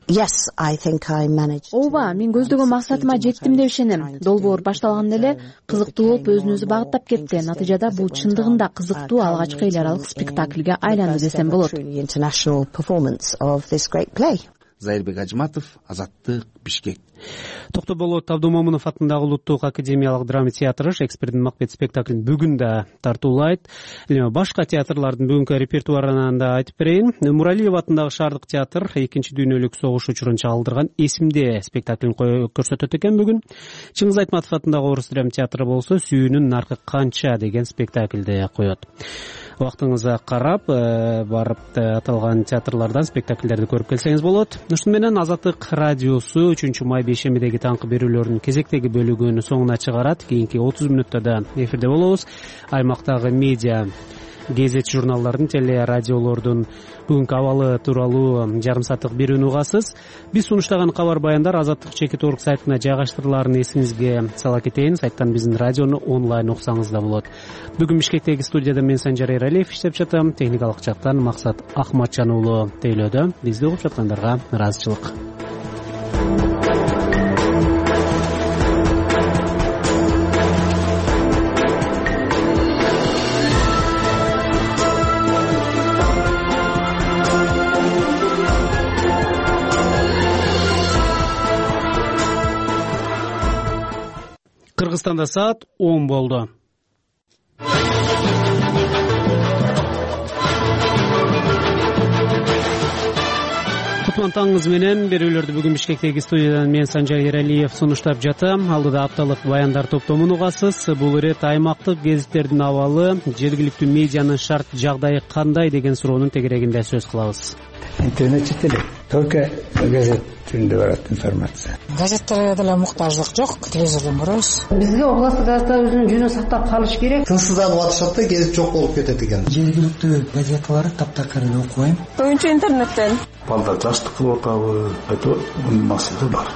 Ооба, мен көздөгөн максатыма жеттим деп ишенем. Долбоор башталганда эле кызыктуу болуп өзүн-өзү багыттап кетти. Натыйжада бул чындыгында кызыктуу алгачкы эл аралык спектакльге айланды десем болот. Зайырбек Ажыматов, Азаттык, Бишкек. Токтоболот Абдумомунов атындагы Улуттук академиялык драма театры Шекспирдин Макбет спектаклин бүгүн да тартуулайт. Башка театрлардын бүгүнкү репертуарынан да айтып берейин. Муралиев атындагы Шаардык театр экинчи дүйнөлүк согуш учурун чагылдырган Эсимде спектаклин көрсөтөт экен бүгүн. Чыңгыз Айтматов атындагы Орус драма театры болсо Сүйүүнүн наркы канча деген спектакльди коет. Убактыңызга карап барып аталган театрлардан спектакльдерди көрүп келсеңиз болот. Ушуну менен Азаттык радиосу 3-май бейшембидеги таңкы берүүлөрүнүн кезектеги бөлүгүн соңуна чыгарат. Кийинки 30 мүнөттө да эфирде болобуз. Аймактагы медиа гезит журналдардын теле радиолордун бүгүнкү абалы тууралуу жарым сааттык берүүнү угасыз. Биз сунуштаган кабар баяндар Азаттык чекит орг сайтына жайгаштырылаарын эсиңизге сала кетейин. Сайттан биздин радиону онлайн уксаңыз да болот. Бүгүн Бишкектеги студияда мен Санжар Эралиев иштеп жатам. Техникалык жактан Максат Ахматжан уулу тейлөөдө. Бизди угуп жаткандарга ыраазычылык. Кыргызстанда саат 10 болду. Кутман таңыңыз менен берүүлөрдү бүгүн Бишкектеги студиядан мен Санжар Эралиев сунуштап жатам. Алдыда апталык баяндар топтомун угасыз. Бул ирет аймактык гезиттердин абалы, жергиликтүү медианын шарт жагдайы кандай деген суроонун тегерегинде сөз кылабыз. Интернет чет эле, только газет түрүндө барат информация. Газеттерге деле муктаждык жок, телевизордон көрөбүз. Бизге областык газета өзүнүн жүзүн сактап калыш керек. Тынчсызданып атышат да, гезит жок болуп кетет экен. Жергиликтүү газеталарды таптакыр эле окубайм. Көбүнчө интернеттен. Балдар жаштык кылып атабы, айтор мунун максаты бар.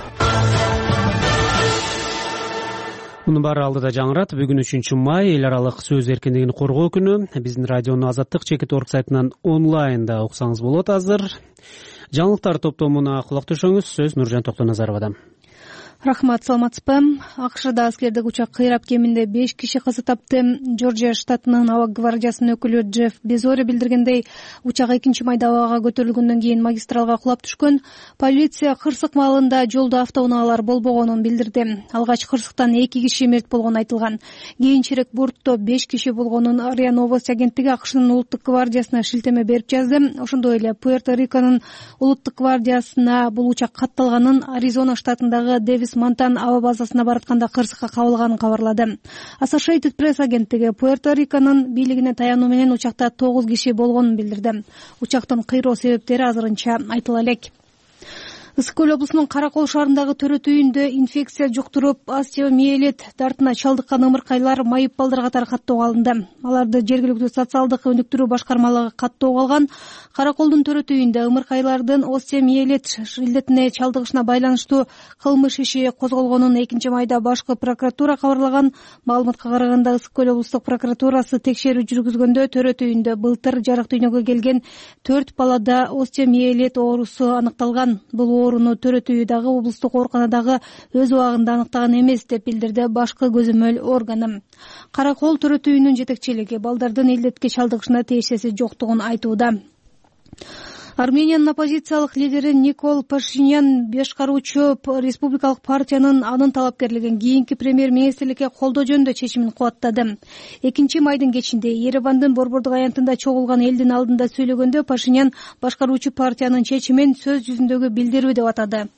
Мунун баары алдыда жаңырат. Бүгүн 3 май эл аралык сөз эркиндигин коргоо күнү. Биздин радиону Азаттык чекит орг сайтынан онлайнда уксаңыз болот азыр. Жаңылыктар топтомуна кулак төшөңүз. Сөз Нуржан Токтоназаровадан. Рахмат, саламатсызбы? АКШда аскердик учак кыйрап кеминде 5 киши каза тапты. Жоржия штатынын аба гвардиясынын өкүлү Джефф Безоре билдиргендей, учак 2 майда абага көтөрүлгөндөн кийин магистралга кулап түшкөн. Полиция кырсык маалында жолдо автоунаалар болбогонун билдирди. Алгач кырсыктан 2 киши мерт болгону айтылган. Кийинчерээк бортто 5 киши болгонун РИА Новости агенттиги АКШнын улуттук гвардиясына шилтеме берип жазды. Ошондой эле Пуэрто-Риконун улуттук гвардиясына бул учак катталганын Аризона штатындагы Монтан аба базасына баратканда кырсыкка кабылганын кабарлады. Associated Press агенттиги Пуэрто-Риконун бийлигине таянуу менен учакта 9 киши болгонун билдирди. Учактын кыйроо себептери азырынча айтыла элек. Ысык-Көл облусунун Каракол шаарындагы төрөт үйүндө инфекция жуктуруп, остеомиелит дартына чалдыккан ымыркайлар майып балдар катары каттоого алынды. Аларды жергиликтүү социалдык өнүктүрүү башкармалыгы каттоого алган. Караколдун төрөт үйүндө ымыркайлардын остеомиелит илдетине чалдыгышына байланыштуу кылмыш иши козголгонун 2 майда башкы прокуратура кабарлаган. Маалыматка караганда Ысык-Көл облустук прокуратурасы текшерүү жүргүзгөндө төрөт үйүндө былтыр жарык дүйнөгө келген 4 балада остеомиелит оорусу аныкталган. Бул ооруну төрөт үйү дагы облустук ооруканадагы өз убагында аныктаган эмес деп билдирди башкы көзөмөл органы. Каракол төрөт үйүнүн жетекчилиги балдардын илдетке чалдыгышына тиешеси жоктугун айтууда. Армениянын оппозициялык лидери Никол Пашинян башкаруучу республикалык партиянын анын талапкерлигин кийинки премьер-министрликке колдоо жөнүндө чечимин кубаттады. 2 майдын кечинде Еревандын борбордук аянтында чогулган элдин алдында сүйлөгөндө Пашинян башкаруучу партиянын чечимин сөз жүзүндөгү билдирүү деп атады.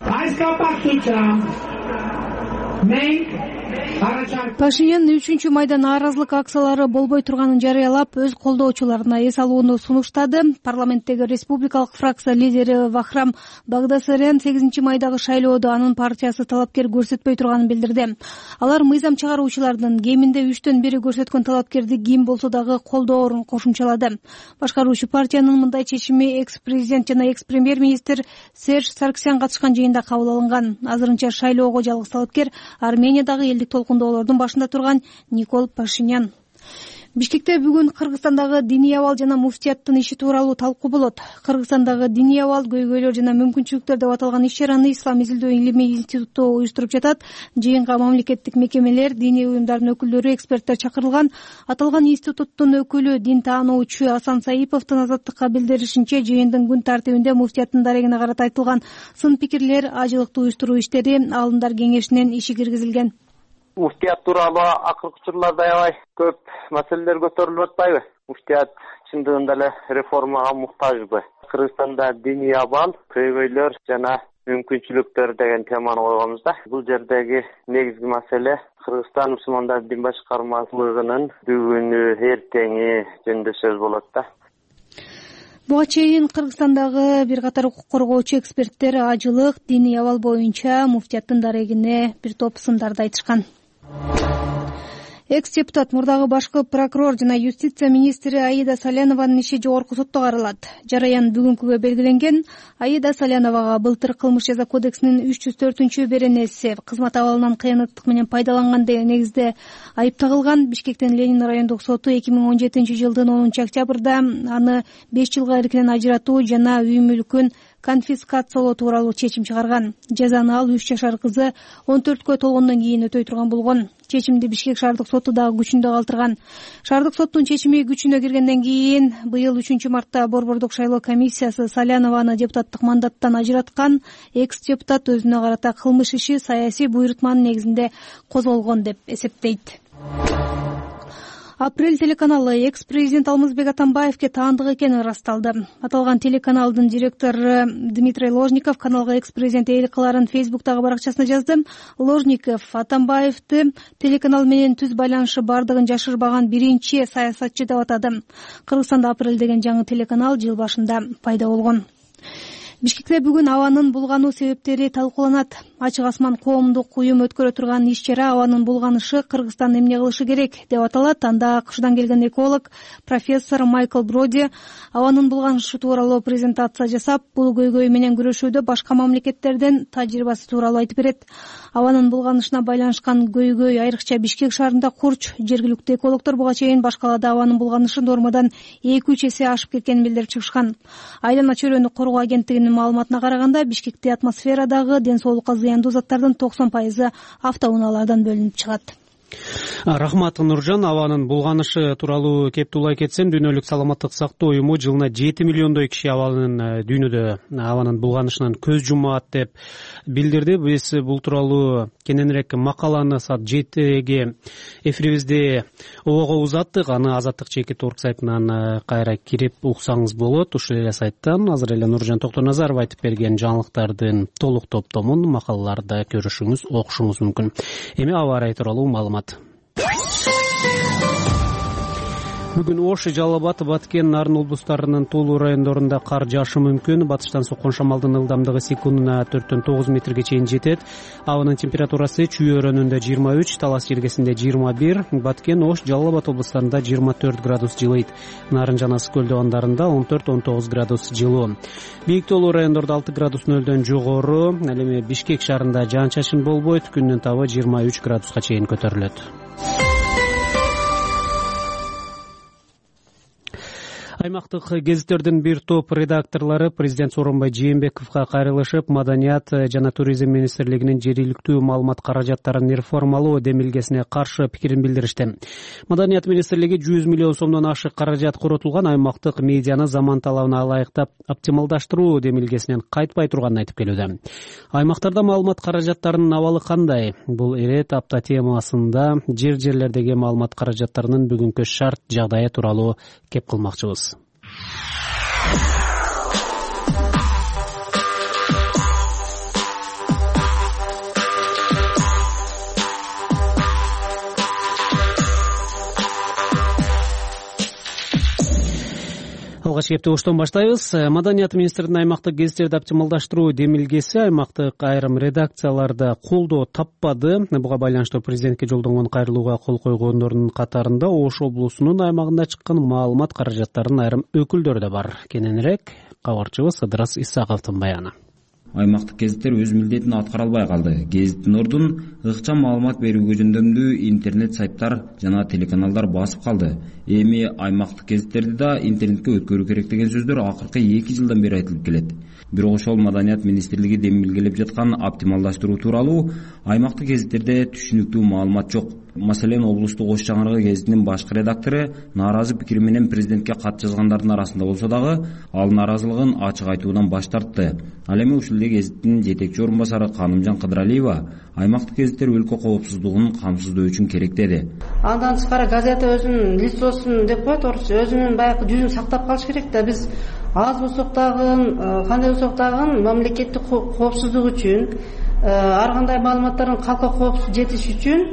Пашинян 3 майда нааразылык акциялары болбой турганын жарыялап, өз колдоочуларына эс алууну сунуштады. Парламенттеги республикалык фракция лидери Вахрам Багдасарян 8 майдагы шайлоодо анын партиясы талапкер көрсөтпөй турганын билдирди. Алар мыйзам чыгаруучулардын кеминде 3төн 1 көрсөткөн талапкерди ким болсо дагы колдоорун кошумчалады. Башкаруучу партиянын мындай чечими экс-президент жана экс-премьер-министр Серж Сарксян катышкан жыйында кабыл алынган. Азырынча шайлоого жалгыз талапкер Армениядагы элдик толкундоолордун башында турган Никол Пашинян. Бишкекте бүгүн Кыргызстандагы диний абал жана муфтияттын иши тууралуу талкуу болот. Кыргызстандагы диний абал, көйгөйлөр жана мүмкүнчүлүктөр деп аталган иш-чараны Ислам изилдөө илимий институту уюштуруп жатат. Жыйынга мамлекеттик мекемелер, диний уюмдардын өкүлдөрү, эксперттер чакырылган. Аталган институттун өкүлү дин таануучу Асан Саиповдун Азаттыкка билдиришинче, жыйындын күн тартибинде муфтияттын дарегине карата айтылган сын пикирлер, ажылыкты уюштуруу иштери Аалымдар кеңешинин иши киргизилген. Муфтият тууралуу акыркы учурларда аябай көп маселелер көтөрүлүп атпайбы? Муфтият чындыгында эле реформага муктажбы? Кыргызстанда диний абал, көйгөйлөр жана мүмкүнчүлүктөр деген теманы койгонбуз да. Бул жердеги негизги маселе Кыргызстан мусулмандар дин башкармалыгынын бүгүнү, эртеңи жөнүндө сөз болот да. Буга чейин Кыргызстандагы бир катар укук коргоочу эксперттер ажылык, диний абал боюнча муфтияттын дарегине бир топ сындарды айтышкан. Экс депутат, мурдагы башкы прокурор жана юстиция министри Аида Салянованын иши жогорку сотто каралат. Жараян бүгүнкүгө белгиленген. Аида Саляновага былтыр кылмыш жаза кодексинин 304 беренеси кызмат абалынан кыянаттык менен пайдаланган деген негизде айып тагылган. Бишкектин Ленин райондук соту 2017 жылдын 10 октябрда аны 5 жылга эркинен ажыратуу жана үй мүлкүн конфискациялоо тууралуу чечим чыгарган. Жазаны ал 3 жашар кызы 14кө толгондон кийин өтөй турган болгон. Чечимди Бишкек шаардык соту дагы күчүндө калтырган. Шаардык соттун чечими күчүнө киргенден кийин быйыл 3-мартта Борбордук шайлоо комиссиясы Салянованы депутаттык мандаттан ажыраткан. Экс депутат өзүнө карата кылмыш иши саясий буйрутманын негизинде козголгон деп эсептейт. Апрель телеканалы экс-президент Алмазбек Атамбаевге таандык экени ырасталды. Аталган телеканалдын директору Дмитрий Ложников каналга экс-президент ээлик кыларын Фейсбуктагы баракчасына жазды. Ложников Атамбаевди телеканал менен түз байланышы бардыгын жашырбаган биринчи саясатчы деп атады. Кыргызстанда Апрель деген жаңы телеканал жыл башында пайда болгон. Бишкекте бүгүн абанын булгануу себептери талкууланат. Ачык асман коомдук уюм өткөрө турган иш-чара абанын булганышы Кыргызстан эмне кылышы керек деп аталат. Анда АКШдан келген эколог профессор Майкл Броди абанын булганышы тууралуу презентация жасап, бул көйгөй менен күрөшүүдө башка мамлекеттердин тажрыйбасы тууралуу айтып берет. Абанын булганышына байланышкан көйгөй айрыкча Бишкек шаарында курч. Жергиликтүү экологдор буга чейин башкаларда абанын булганышы нормадан 2-3 эсе ашып кеткенин билдирип чыгышкан. Айлана чөйрөнү коргоо агенттигинин маалыматына караганда, Бишкекте атмосферадагы ден соолукка зыяндуу заттардын 90% автоунаалардан бөлүнүп чыгат. Рахмат, Нуржан. Абанын булганышы тууралуу кептулай кетсем, Дүйнөлүк саламаттык сактоо уюму жылына 7 миллиондой киши абанын дүйнөдө абанын булганышынан көз жумат деп билдирди. Биз бул тууралуу кененирээк макаланы саат 7-ге эфирибизде обого узаттык. Аны Азаттык чекит орг сайтынан кайра кирип уксаңыз болот. Ушул эле сайттан азыр эле Нуржан Токтоназаров айтып берген жаңылыктардын толук топтомун макалаларда көрүшүңүз, окушуңуз мүмкүн. Эми аба ырайы тууралуу маалымат. Бүгүн Ош, Жалал Абад, Баткен, Нарын облустарынын тоолуу райондорунда кар жаашы мүмкүн. Батыштан соккон шамалдын ылдамдыгы секундуна 4-9 метрге чейин жетет. Абанын температурасы Чүй өрөөнүндө 23, Талас жергесинде 21, Баткен, Ош, Жалал Абад облустарында 24 градус жылыйт. Нарын жана Ысык көл дабандарында 14-19 градус жылуу. Бийик тоолуу райондордо 6 градус нөлдөн жогору. Ал эми Бишкек шаарында жаан-чачын болбойт. Күндүн табы 23 градуска чейин көтөрүлөт. Аймактык гезиттердин бир топ редакторлору президент Сооронбай Жээнбековго кайрылышып, Маданият жана туризм министрлигинин жергиликтүү маалымат каражаттарын реформалоо демилгесине каршы пикирин билдиришти. Маданият министрлиги 100 миллион сомдон ашык каражат коротулган аймактык медианы заман талабына ылайыктап оптималдаштыруу демилгесинен кайтпай турганын айтып келүүдө. Аймактарда маалымат каражаттарынын абалы кандай? Бул Эрет апта темасында жерлердеги маалымат каражаттарынын бүгүнкү шарт жагдайы тууралуу кеп кылмакчыбыз. Алгач кепти Оштон баштайбыз. Маданият министринин аймактык гезиттерди оптималдаштыруу демилгеси аймактык айрым редакцияларда колдоо таппады. Буга байланыштуу президентке жолдонгон кайрылууга кол койгондордун катарында Ош облусунун аймагында чыккан маалымат каражаттарынын айрым өкүлдөрү да бар. Кененирээк кабарчыбыз Ыдырыс Исаковдун баяны. Аймактык гезиттер өз милдетин аткара албай калды. Гезиттин ордун ыкчам маалымат берүүгө жөндөмдүү интернет сайттар жана телеканалдар басып калды. Эми аймактык гезиттерди да интернетке өткөрүү керек деген сөздөр акыркы 2 жылдан бери айтылып келет. Бирок ошол Маданият министрлиги демилгелеп жаткан оптималдаштыруу тууралуу аймактык гезиттерде түшүнүктүү маалымат жок. Маселен, облустук Ош Чаңырыгы гезитинин башкы редактору нааразы пикири менен президентке кат жазгандардын арасында болсо дагы, ал нааразылыгын ачык айтуудан баш тартты. Ал эми ушул эле гезиттин жетекчи орун басары Канымжан Кыдыралиева аймактык гезиттер өлкө коопсуздугун камсыздоо үчүн керек деди. Андан тышкары газета өзүнүн лицосун деп коет, орусча өзүнүн баягы жүзүн сактап калыш керек да. Биз аз болсок дагы, кандай болсок дагы мамлекеттик коопсуздук үчүн, ар кандай маалыматтардын калкка коопсуз жетиш үчүн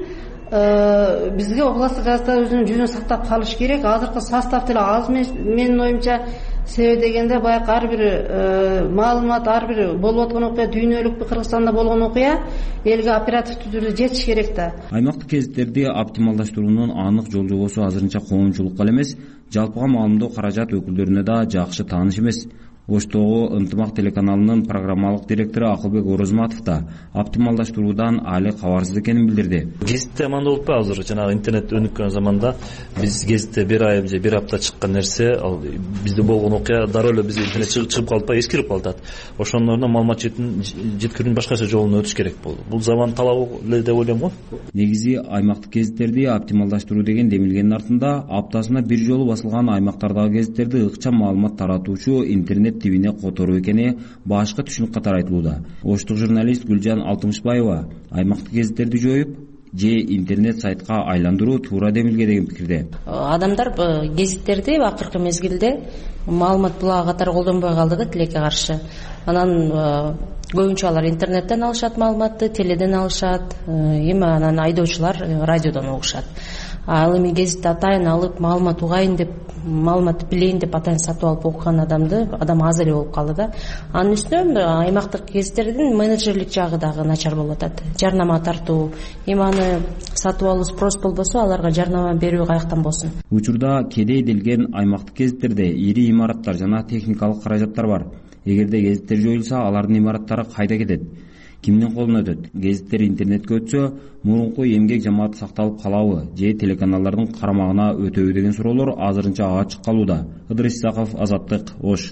бизге областтык газета өзүнүн жүзүн сактап калыш керек. Азыркы состав деле аз, менин оюмча себеби дегенде баягы ар бир маалымат, ар бир болуп аткан окуя, дүйнөлүк Кыргызстанда болгон окуя элге оперативдүү түрдө жетиш керек да. Аймактык гезиттерди оптималдаштыруунун анык жол жобосу азырынча коомчулукка эле эмес, жалпыга маалымдоо каражат өкүлдөрүнө да жакшы тааныш эмес. Оштогу Ынтымак телеканалынын программалык директору Акылбек Орозматов да оптималдаштыруудан али кабарсыз экенин билдирди. Гезитте мындай болуп атпайбы, азыр жанагы интернет өнүккөн заманда биз гезитте бир ай же бир апта чыккан нерсе, ал бизде болгон окуя дароо эле бизде интернет чыгып калып атпайбы, эскирип калат. Ошонун ордуна маалымат жеткирүүнүн башкача жолуна өтүш керек болду. Бул заман талабы эле деп ойлойм го. Негизи аймактык гезиттерди оптималдаштыруу деген демилгендин артында аптасына бир жолу басылган аймактардагы гезиттерди ыкчам маалымат таратуучу интернет тибине которуу экени башкы түшүнүк катары айтылууда. Оштук журналист Гүлжан Алтымышбаева аймактык гезиттерди жоюп же интернет сайтка айландыруу туура демилге деген пикирде. Адамдар гезиттерди акыркы мезгилде маалымат булагы катары колдонбой калды да, тилекке каршы. Анан көбүнчө алар интернеттен алышат маалыматты, теледен алышат, эми анан айдоочулар радиодон угушат. Ал эми гезитти атайын алып маалымат угайын деп, маалыматты билейин деп атайын сатып алып окуган адам аз эле болуп калды да. Анын үстүнө аймактык гезиттердин менеджерлик жагы дагы начар болуп атат. Жарнама тартуу, эми аны сатып алуу спрос болбосо, аларга жарнама берүү каяктан болсун. Учурда кедейделген аймактык гезиттерде ири имараттар жана техникалык каражаттар бар. Эгерде гезиттер жоюлса, алардын имараттары кайда кетет? Кимдин колуна өтөт? Гезиттер интернетке өтсө, мурунку эмгек жамааты сакталып калабы же телеканалдардын карамагына өтөбү деген суроолор азырынча ачык калууда. Ыдырыс Исаков, Азаттык, Ош.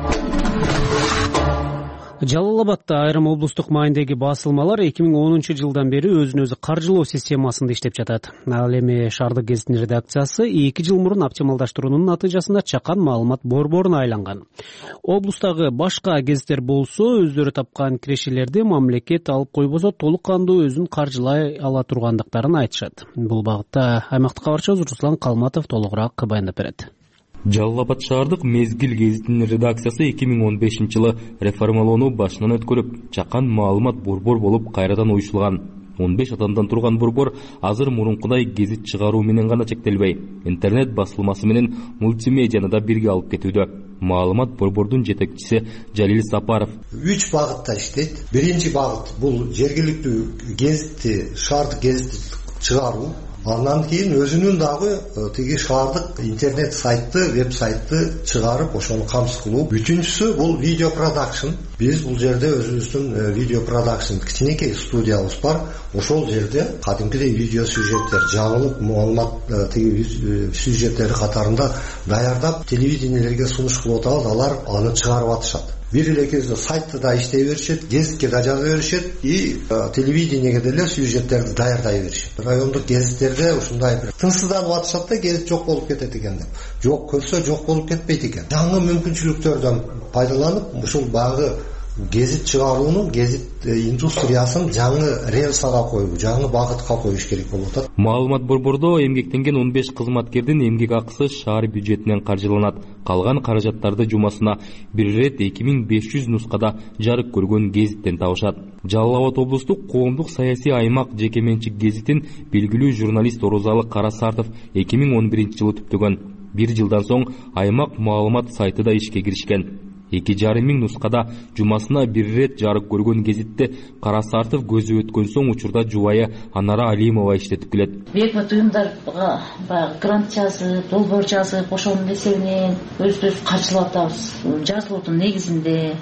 Жалал Абадта айрым облустук маанидеги басылмалар 2010-жылдан бери өзүн өзү каржылоо системасында иштеп жатат. Ал эми шаардык гезиттин редакциясы 2 жыл мурун оптималдаштыруунун натыйжасында чакан маалымат борборуна айланган. Облустагы башка гезиттер болсо, өздөрү тапкан кирешелерди мамлекет алып койбосо толук кандуу өзүн каржылай ала тургандыктарын айтышат. Бул багытта аймактык кабарчыбыз Руслан Калматов толугураак баяндап берет. Жалал Абад шаардык Мезгил гезитинин редакциясы 2015-жылы реформалоону башынан өткөрүп, чакан маалымат борбор болуп кайрадан уюшулган. 15 адамдан турган борбор азыр мурункудай гезит чыгаруу менен гана чектелбей, интернет басылмасы менен мультимедияны да бирге алып кетүүдө. Маалымат борбордун жетекчиси Жалил Сапаров. 3 багытта иштейт. Биринчи багыт бул жергиликтүү гезитти, шаардык гезитти чыгаруу. Андан кийин өзүнүн дагы тиги шаардык интернет сайтты, веб сайтты чыгарып, ошону камсыз кылуу. Үчүнчүсү бул видео продакшн. Биз бул жерде өзүбүздүн видео продакшн кичинекей студиябыз бар. Ошол жерде кадимкидей видео сюжеттер, жаңылык маалымат тиги сюжеттери катарында даярдап телевидениелерге сунуш кылып атабыз. Алар аны чыгарып атышат. Бир эле кезде сайтты да иштей беришет, гезитке да жаза беришет и телевидениеге деле сюжеттерди даярдай беришет. Райондук гезиттерде ушундай бир тынчсызданып атышат да, гезит жок болуп кетет экен деп. Жок көрсө жок болуп кетпейт экен. Жаңы мүмкүнчүлүктөрдөн пайдаланып, ушул багы гезит чыгаруунун, гезит индустриясын жаңы рельсага коюу, жаңы багытка коюш керек болуп атат. Маалымат борбордо эмгектенген 15 кызматкердин эмгек акысы шаар бюджетинен каржыланат. Калган каражаттарды жумасына бир ирет 2500 нускада жарык көргөн гезиттен табышат. Жалал Абад облустук коомдук саясий аймак жеке менчик гезитин белгилүү журналист Орозалы Карасартов 2011-жылы түптөгөн. Бир жылдан соң аймак маалымат сайты да ишке киришкен. 2,5 миң нускада жумасына бир ирет жарык көргөн гезитте Карасартов көзү өткөн соң учурда жубайы Анара Алимова иштетип келет. Бейбат уюмдарга грант жазып, долбоор жазып, ошонун эсебинен өзүбүз каржылап атабыз. Жазылуунун негизинде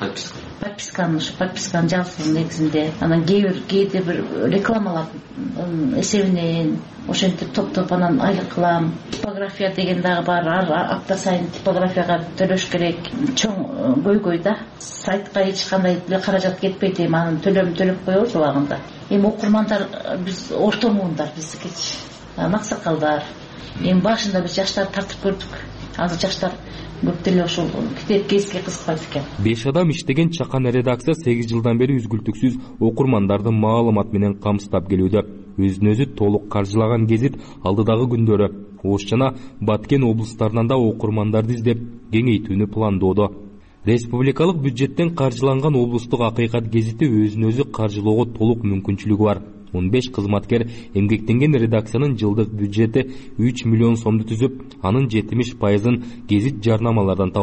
подписканын жазуунун негизинде, анан кээде бир рекламалардын эсебинен ошентип топтоп анан айлык кылам. Типография деген дагы бар, ар апта сайын типографияга төлөш керек. Чоң көйгөй да. Сайтка эч кандай каражат кетпейт, эми анын төлөп коебуз убагында. Эми окурмандар биз орто муундар, биздикичи максакалдар. Эми башында биз жаштар тартып көрдүк. Азыр жаштар көп деле ошол китеп гезитке кызыкпайт экен. 5 адам иштеген чакан редакция 8 жылдан бери үзгүлтүксүз окурмандарды маалымат менен камсыздап келүүдө. Өзүн өзү толук каржылаган гезит алдыдагы күндөрү Ош жана Баткен облустарынан да окурмандарды издеп кеңейтүүнү пландоодо. Республикалык бюджеттен каржыланган облустук Акыйкат гезити өзүн өзү каржылоого толук мүмкүнчүлүгү бар. 15 кызматкер эмгектенген редакциянын жылдык бюджети 3 миллион сомду түзүп, анын 70%-ын гезит жарнамалардан табат.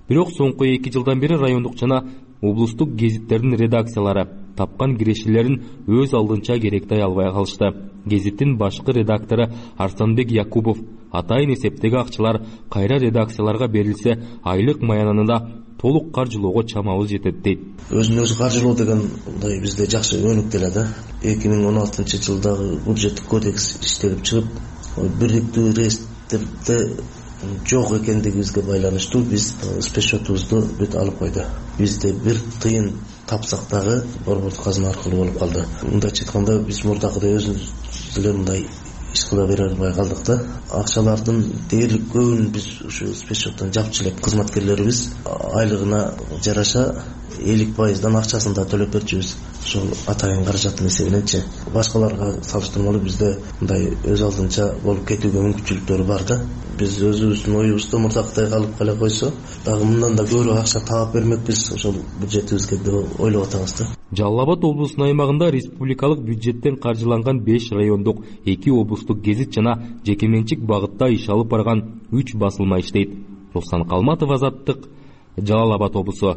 Бирок соңку 2 жылдан бери райондук жана облустук гезиттердин редакциялары тапкан кирешелерин өз алдынча керектай албай калышты. Гезиттин башкы редактору Арсанбек Якубов атайын эсептеги акчалар кайра редакцияларга берилсе, айлык маянында толук каржылоого чамабыз жетет дейт. Өзүн-өзү каржылоо деген мындай бизде жакшы өнүктү эле да. 2016-жылдагы бюджеттик кодекс иштелип чыгып, бириктүү реестрде жок экендигибизге байланыштуу биз спецсчетубузду бүт алып койду. Бизде бир тыйын тапсак дагы борбордук казына аркылуу болуп калды. Мындайча айтканда биз мурдакыдай өзүбүз деле мындай иш кыла бере албай калдык да. Акчалардын дээрлик көбүн биз ушу спецсчеттен жапчы элек кызматкерлерибиз айлыгына жараша 50%дан акчасын да төлөп берчүбүз. Ошол атайын каражаттын эсебиненчи. Башкаларга салыштырмалуу бизде мындай өз алдынча болуп кетүүгө мүмкүнчүлүктөр бар да. Биз өзүбүздүн оюбузду мурдакыдай калып кала койсо, дагы мындан да көбүрөөк акча таап бермекпиз ошол бюджетибизге деп ойлоп атабыз да. Жалал Абад облусунун аймагында республикалык бюджеттен каржыланган 5 райондук, 2 облустук гезит жана жекеменчик багытта иш алып барган 3 басылма иштейт. Руслан Калматов, Азаттык, Жалал Абад облусу.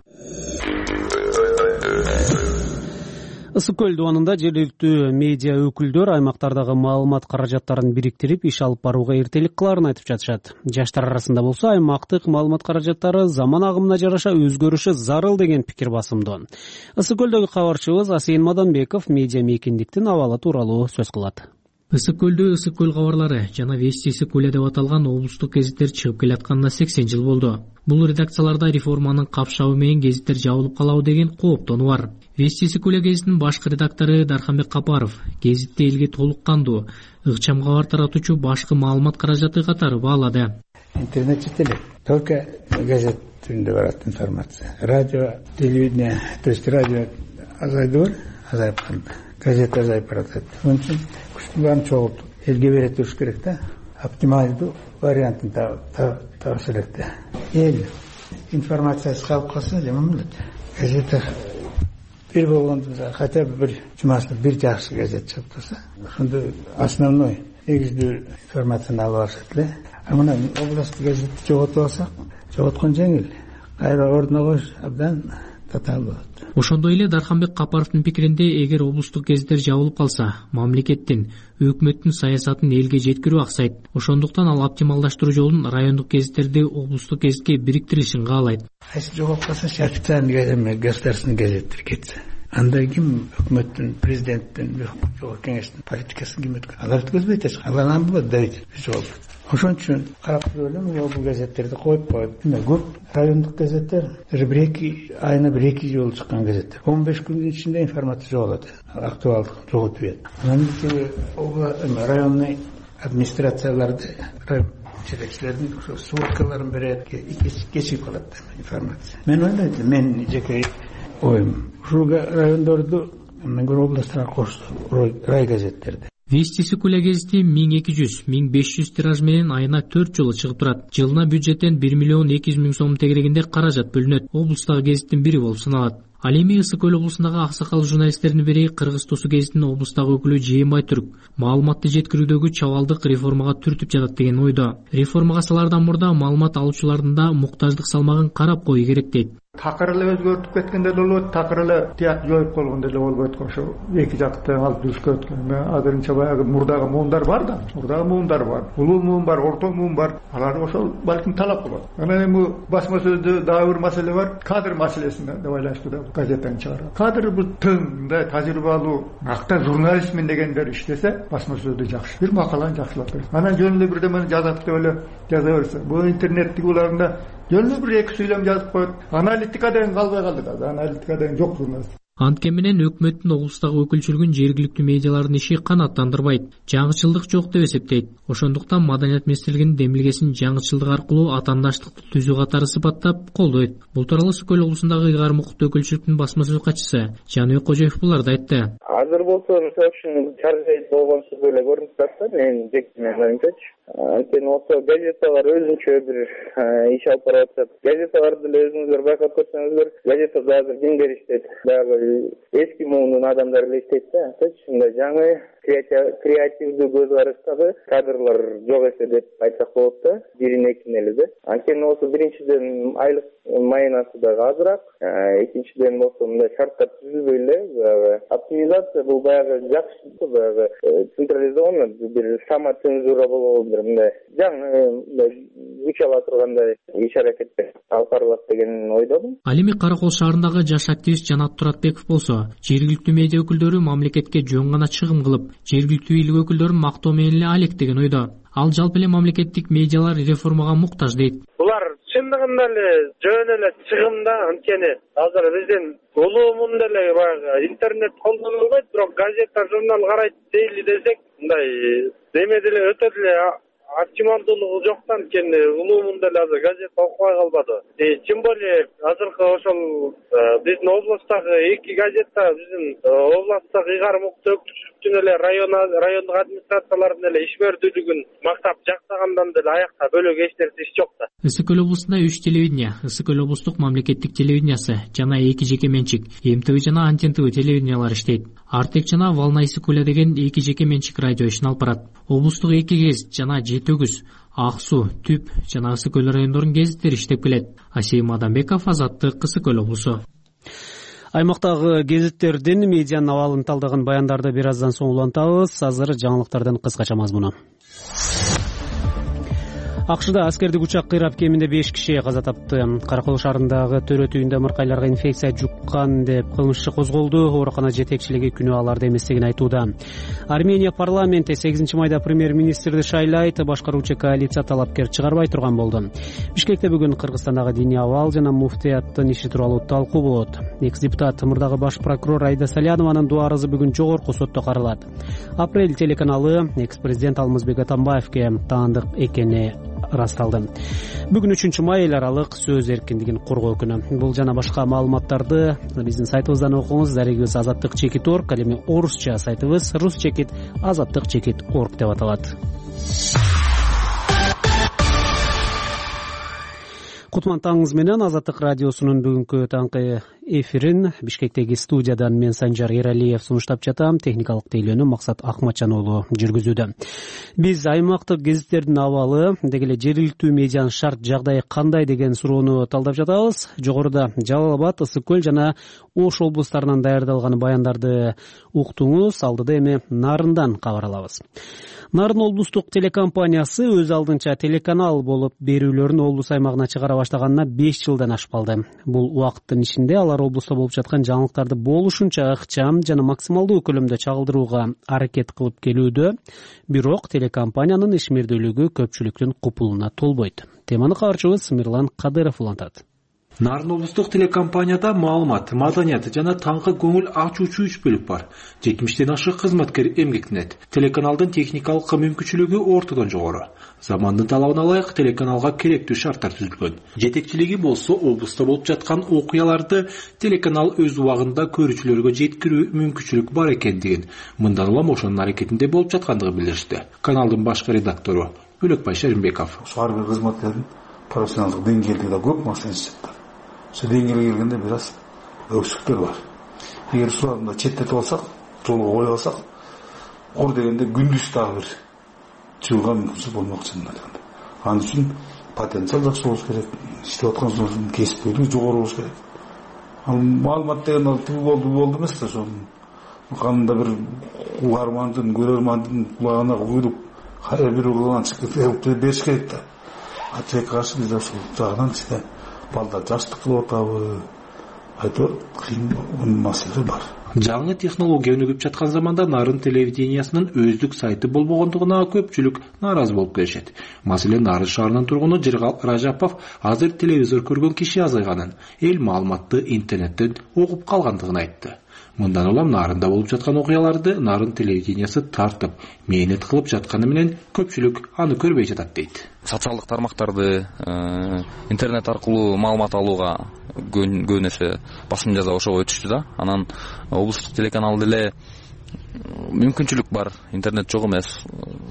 Ысык көл дубанында жергиликтүү медиа өкүлдөр аймактардагы маалымат каражаттарын бириктирип иш алып барууга эртелик кылаарын айтып жатышат. Жаштар арасында болсо аймактык маалымат каражаттары заман агымына жараша өзгөрүшү зарыл деген пикир басымдуу. Ысык көлдөгү кабарчыбыз Асейин Маданбеков медиа мейкиндиктин абалы тууралуу сөз кылат. Ысык көлдө ысык көл кабарлары жана Вести ысык көл деп аталган облустук гезиттер чыгып келатканына 80 жыл болду. Бул редакцияларда реформанын капшабы менен гезиттер жабылып калабы деген кооптонуу бар. Вести ысык көл гезитинин башкы редактору Дарханбек Капаров гезитти элге толук кандуу, ыкчам кабар таратуучу башкы маалымат каражаты катары баалады. Интернет жетелек. Только газет түрүндө барат информация. Радио, телевидение, то есть радио азайып калды. Газет азайып баратат. Ошон үчүн күчтүн чогултуп элге бере туруш керек да. Оптималдуу вариантын табыш керек да. Эл информациясыз калып калса жаман болот. Газета бир болгондо хотя бы бир жумасында бир жакшы газет чыгып турса, ошондо основной негиздүү информацияны алып алышат эле. А мына областтык газетти жоготуп алсак, жоготкон жеңил. Кайра ордуна коюш абдан татаал болот. Ошондой эле Дарханбек Капаровдун пикиринде, эгер облустук гезиттер жабылып калса, мамлекеттин, өкмөттүн саясатын элге жеткирүү аксайт. Ошондуктан ал оптималдаштыруу жолун райондук гезиттерди облустук гезитке бириктиришин каалайт. Кайсы жогоп калса, официальный государственный газеттер кетсе, анда ким өкмөттүн, президенттин, жогорку кеңештин политикасын ким өткөрөт? Алар өткөзбөйт эч. Алардан болот давить жолу. Ошон үчүн карап туруп элем, бул газеттерди коюп коюп. Көп райондук газеттер бир-эки айына бир-эки жолу чыккан газеттер. 15 күндүн ичинде информация жогулат. Актуалдык жоготуп. Анан районный администрацияларды жетекчилердин сводкаларын берет, кечип калат информация. Мен ойлойм, мен жеке оюм, ушул райондорду областтарга кошту рай газеттерди. Вести ысык көл гезити 1200-1500 тираж менен айына 4 жолу чыгып турат. Жылына бюджеттен 1 миллион 200 миң сом тегерегинде каражат бөлүнөт. Облустагы гезиттин бири болуп саналат. Ал эми Ысык көл облусундагы аксакал журналисттердин бири Кыргыз Тосу гезитинин облустагы өкүлү Жээнбай Түрк маалыматты жеткирүүдөгү чабалдык реформага түртүп жатат деген ойдо. Реформага салардан мурда маалымат алуучулардын да муктаждык салмагын карап коюу керек дейт. Такыр эле өзгөртүп кеткенде деле болот, такыр эле тияк жоюп койгондо деле болбойт. Ошо эки жакты алып дүрүшкө өткөн. Азырынча баягы мурдагы муундар бар да, мурдагы муундар бар. Улуу муун бар, орто муун бар. Алар ошол балким талап кылат. Анан эми басма сөздө дагы бир маселе бар. Кадр маселесине байланыштуу да газеттен чыгарат. Кадр бул тың, мындай тажрыйбалуу, акта журналистмин дегендер иштесе, басма сөздө жакшы. Бир макаланы жакшылап берет. Анан жөн эле бирдемени жазат деп эле жаза берсе, бул интернеттик уларында жөн эле бир эки сүйлөм жазып коет. Аналитика деген калбай калды да. Аналитика деген жок журналист. Анткени менен өкмөттүн облустагы өкүлчүлүгүн жергиликтүү медиалардын иши канааттандырбайт, жаңычылдык жок деп эсептейт. Ошондуктан Маданият министрлигинин демилгесин жаңычылдык аркылуу атаандаштыкты түзүү катары сыпаттап колдойт. Бул тууралуу Ысык көл облусундагы ыйгарым укуктуу өкүлчүлүктүн басма сөз катчысы Жаныбек Кожоев буларды айтты. Азыр болсо мисалы үчүн чаржайт болгонсуз эле көрүнүп жатса, менин жеке оюмчачы. Анткени ошо газеталар өзүнчө бир иш алып барып атат. Газеталарды деле өзүңүздөр байкап көрсөңүздөр, газетада азыр кимдер иштейт? Баягы эски муунун адамдары эле иштейт да, ушундай жаңы креативдүү көз караштагы кадрлар жок эсе деп айтсак болот да, бирин экин эле да. Анткени болсо биринчиден айлык майнасы дагы азыраак, экинчиден болсо мындай шарттар түзүлбөй эле, баягы оптимизация бул баягы жакшы, баягы централизованный бир самоцензура болобу, бир мындай жаңы күч ала тургандай иш аракеттер алып барылат деген ойдомун. Ал эми Каракол шаарындагы жаш активист Жанат Туратбеков болсо, жергиликтүү медиа өкүлдөрү мамлекетке жөн гана чыгым кылып, жергиликтүү бийлик өкүлдөрүн мактоо менен эле алектеген ойдо. Ал жалпы эле мамлекеттик медиалар реформага муктаж дейт. Булар чындыгында эле жөн эле чыгымда, анткени азыр биздин улуумун деле баягы интернет колдонулбайт, бирок газета, журнал карайт дейли десек, мындай неме деле өтө деле оптималдуулугу жок да, анткени улуумун деле азыр газета окубай калбады. Тем более азыркы ошол биздин областтагы 2 газета биздин областтагы ыйгарым укуктуу өкүлчүлүктүн эле райондук администрациялардын эле ишмердүүлүгүн мактап жактагандан деле аякта бөлөк эч нерсе иш жок да. Ысык Көл облусунда 3 телевидение, Ысык Көл облустук мамлекеттик телевидениясы жана 2 жеке менчик, МТВ жана Антен ТВ телевидениялар иштейт. Артек жана Волна Ысык Көлө деген 2 жеке менчик радио ишин алып барат. Облустук 2 гезит жана Жетөгүз, Ак Суу, Түп жана Ысык Көл райондорунун гезиттери иштеп келет. Асейим Адамбеков, Азаттык, Ысык Көл облусу. Аймактагы гезиттердин медианын абалын талдаган баяндарды бир аздан соң улантабыз. Азыр жаңылыктардан кыскача мазмуну. АКШда аскердик учак кыйрап кеминде 5 киши каза тапты. Каракол шаарындагы төрөт үйүндө ымыркайларга инфекция жуккан деп кылмыш козголду. Оорукана жетекчилиги күнөө аларды эместигин айтууда. Армения парламенти 8 майда премьер-министрди шайлайт, башкаруучу коалиция талапкер чыгарбай турган болду. Бишкекте бүгүн Кыргызстандагы диний абал жана муфтияттын иши тууралуу талкуу болот. Экс-депутат мурдагы баш прокурор Айда Салянованын доо арызы бүгүн жогорку сотто каралат. Апрель телеканалы экс-президент Алмазбек Атамбаевге таандык экени расталды. Бүгүн 3 май эл аралык сөз эркиндигин коргоо күнү. Бул жана башка маалыматтарды биздин сайтыбыздан окуңуз. Дарегибиз azattik.org, ал эми орусча сайтыбыз ruschekit.azattik.org деп аталат. Кутман таңыңыз менен Азаттык радиосунун бүгүнкү таңкы эфирин Бишкектеги студиядан мен Санжар Эралиев сунуштап жатам. Техникалык тейлөөнү Максат Акматжан уулу жүргүзүүдө. Биз аймактык гезиттердин абалы, деги эле жергиликтүү медианын шарт жагдайы кандай деген суроону талдап жатабыз. Жогоруда Жалал Абад, Ысык Көл жана Ош облустарынан даярдалган баяндарды уктуңуз. Алдыда эми Нарындан кабар алабыз. Нарын облустук телекомпаниясы өз алдынча телеканал болуп берүүлөрүн облус аймагына чыгара баштаганына 5 жылдан ашып калды. Бул убакыттын ичинде алар облустта болуп жаткан жаңылыктарды болушунча ыкчам жана максималдуу көлөмдө чагылдырууга аракет кылып келүүдө, бирок телекомпаниянын ишмердүүлүгү көпчүлүктүн купулуна толбойт. Теманы кабарчыбыз Мирлан Кадыров улантат. Нарын облустук телекомпанияда маалымат, маданият жана таңкы көңүл ачуучу 3 бөлүк бар. 70ден ашык кызматкер эмгектенет. Телеканалдын техникалык мүмкүнчүлүгү ортодон жогору. Замандын талабына ылайык телеканалга керектүү шарттар түзүлгөн. Жетекчилиги болсо облуста болуп жаткан окуяларды телеканал өз убагында көрүүчүлөргө жеткирүү мүмкүнчүлүк бар экендигин, мындан улам ошонун аракетинде болуп жаткандыгын билдиришти. Каналдын башкы редактору Бөлөкбай Шеримбеков. Ар бир кызматкердин профессионалдык деңгээлиги да көп маселе. Ошо деңгээлге келгенде бир аз өксүктөр бар. Эгер суратында четтетип алсак, жолго коюп алсак, ор дегенде күндүз дагы бир чыгууга мүмкүнчүлүк болмок чынында. Ал үчүн потенциал жакшы болуш керек, иштеп аткан соң кесиптүүлүгү жогору болуш керек. Ал маалымат деген ал болду эмес да, ошо кандай бир угармандын, көрөрмандын кулагына куюлуп, ар бир угулдан чыгып бериш керек да. Атек каршы биз ошол жагынан ичте балдар жаштык кылып атабы, айтор кыйын маселе бар. Жаңы технология өнүгүп жаткан заманда Нарын телевидениясынын өздүк сайты болбогондугуна көпчүлүк нааразы болуп келишет. Маселен, Нарын шаарынын тургуну Жыргал Ражапов азыр телевизор көргөн киши азайганын, эл маалыматты интернеттен окуп калгандыгын айтты. Мындан улам Нарында болуп жаткан окуяларды Нарын телевидениясы тартып, мээнет кылып жатканы менен көпчүлүк аны көрбөй жатат дейт. Социалдык тармактарды интернет аркылуу маалымат алууга көбүнесе басым жаза ошого өтүштү да. Анан облустук телеканал деле мүмкүнчүлүк бар, интернет жок эмес.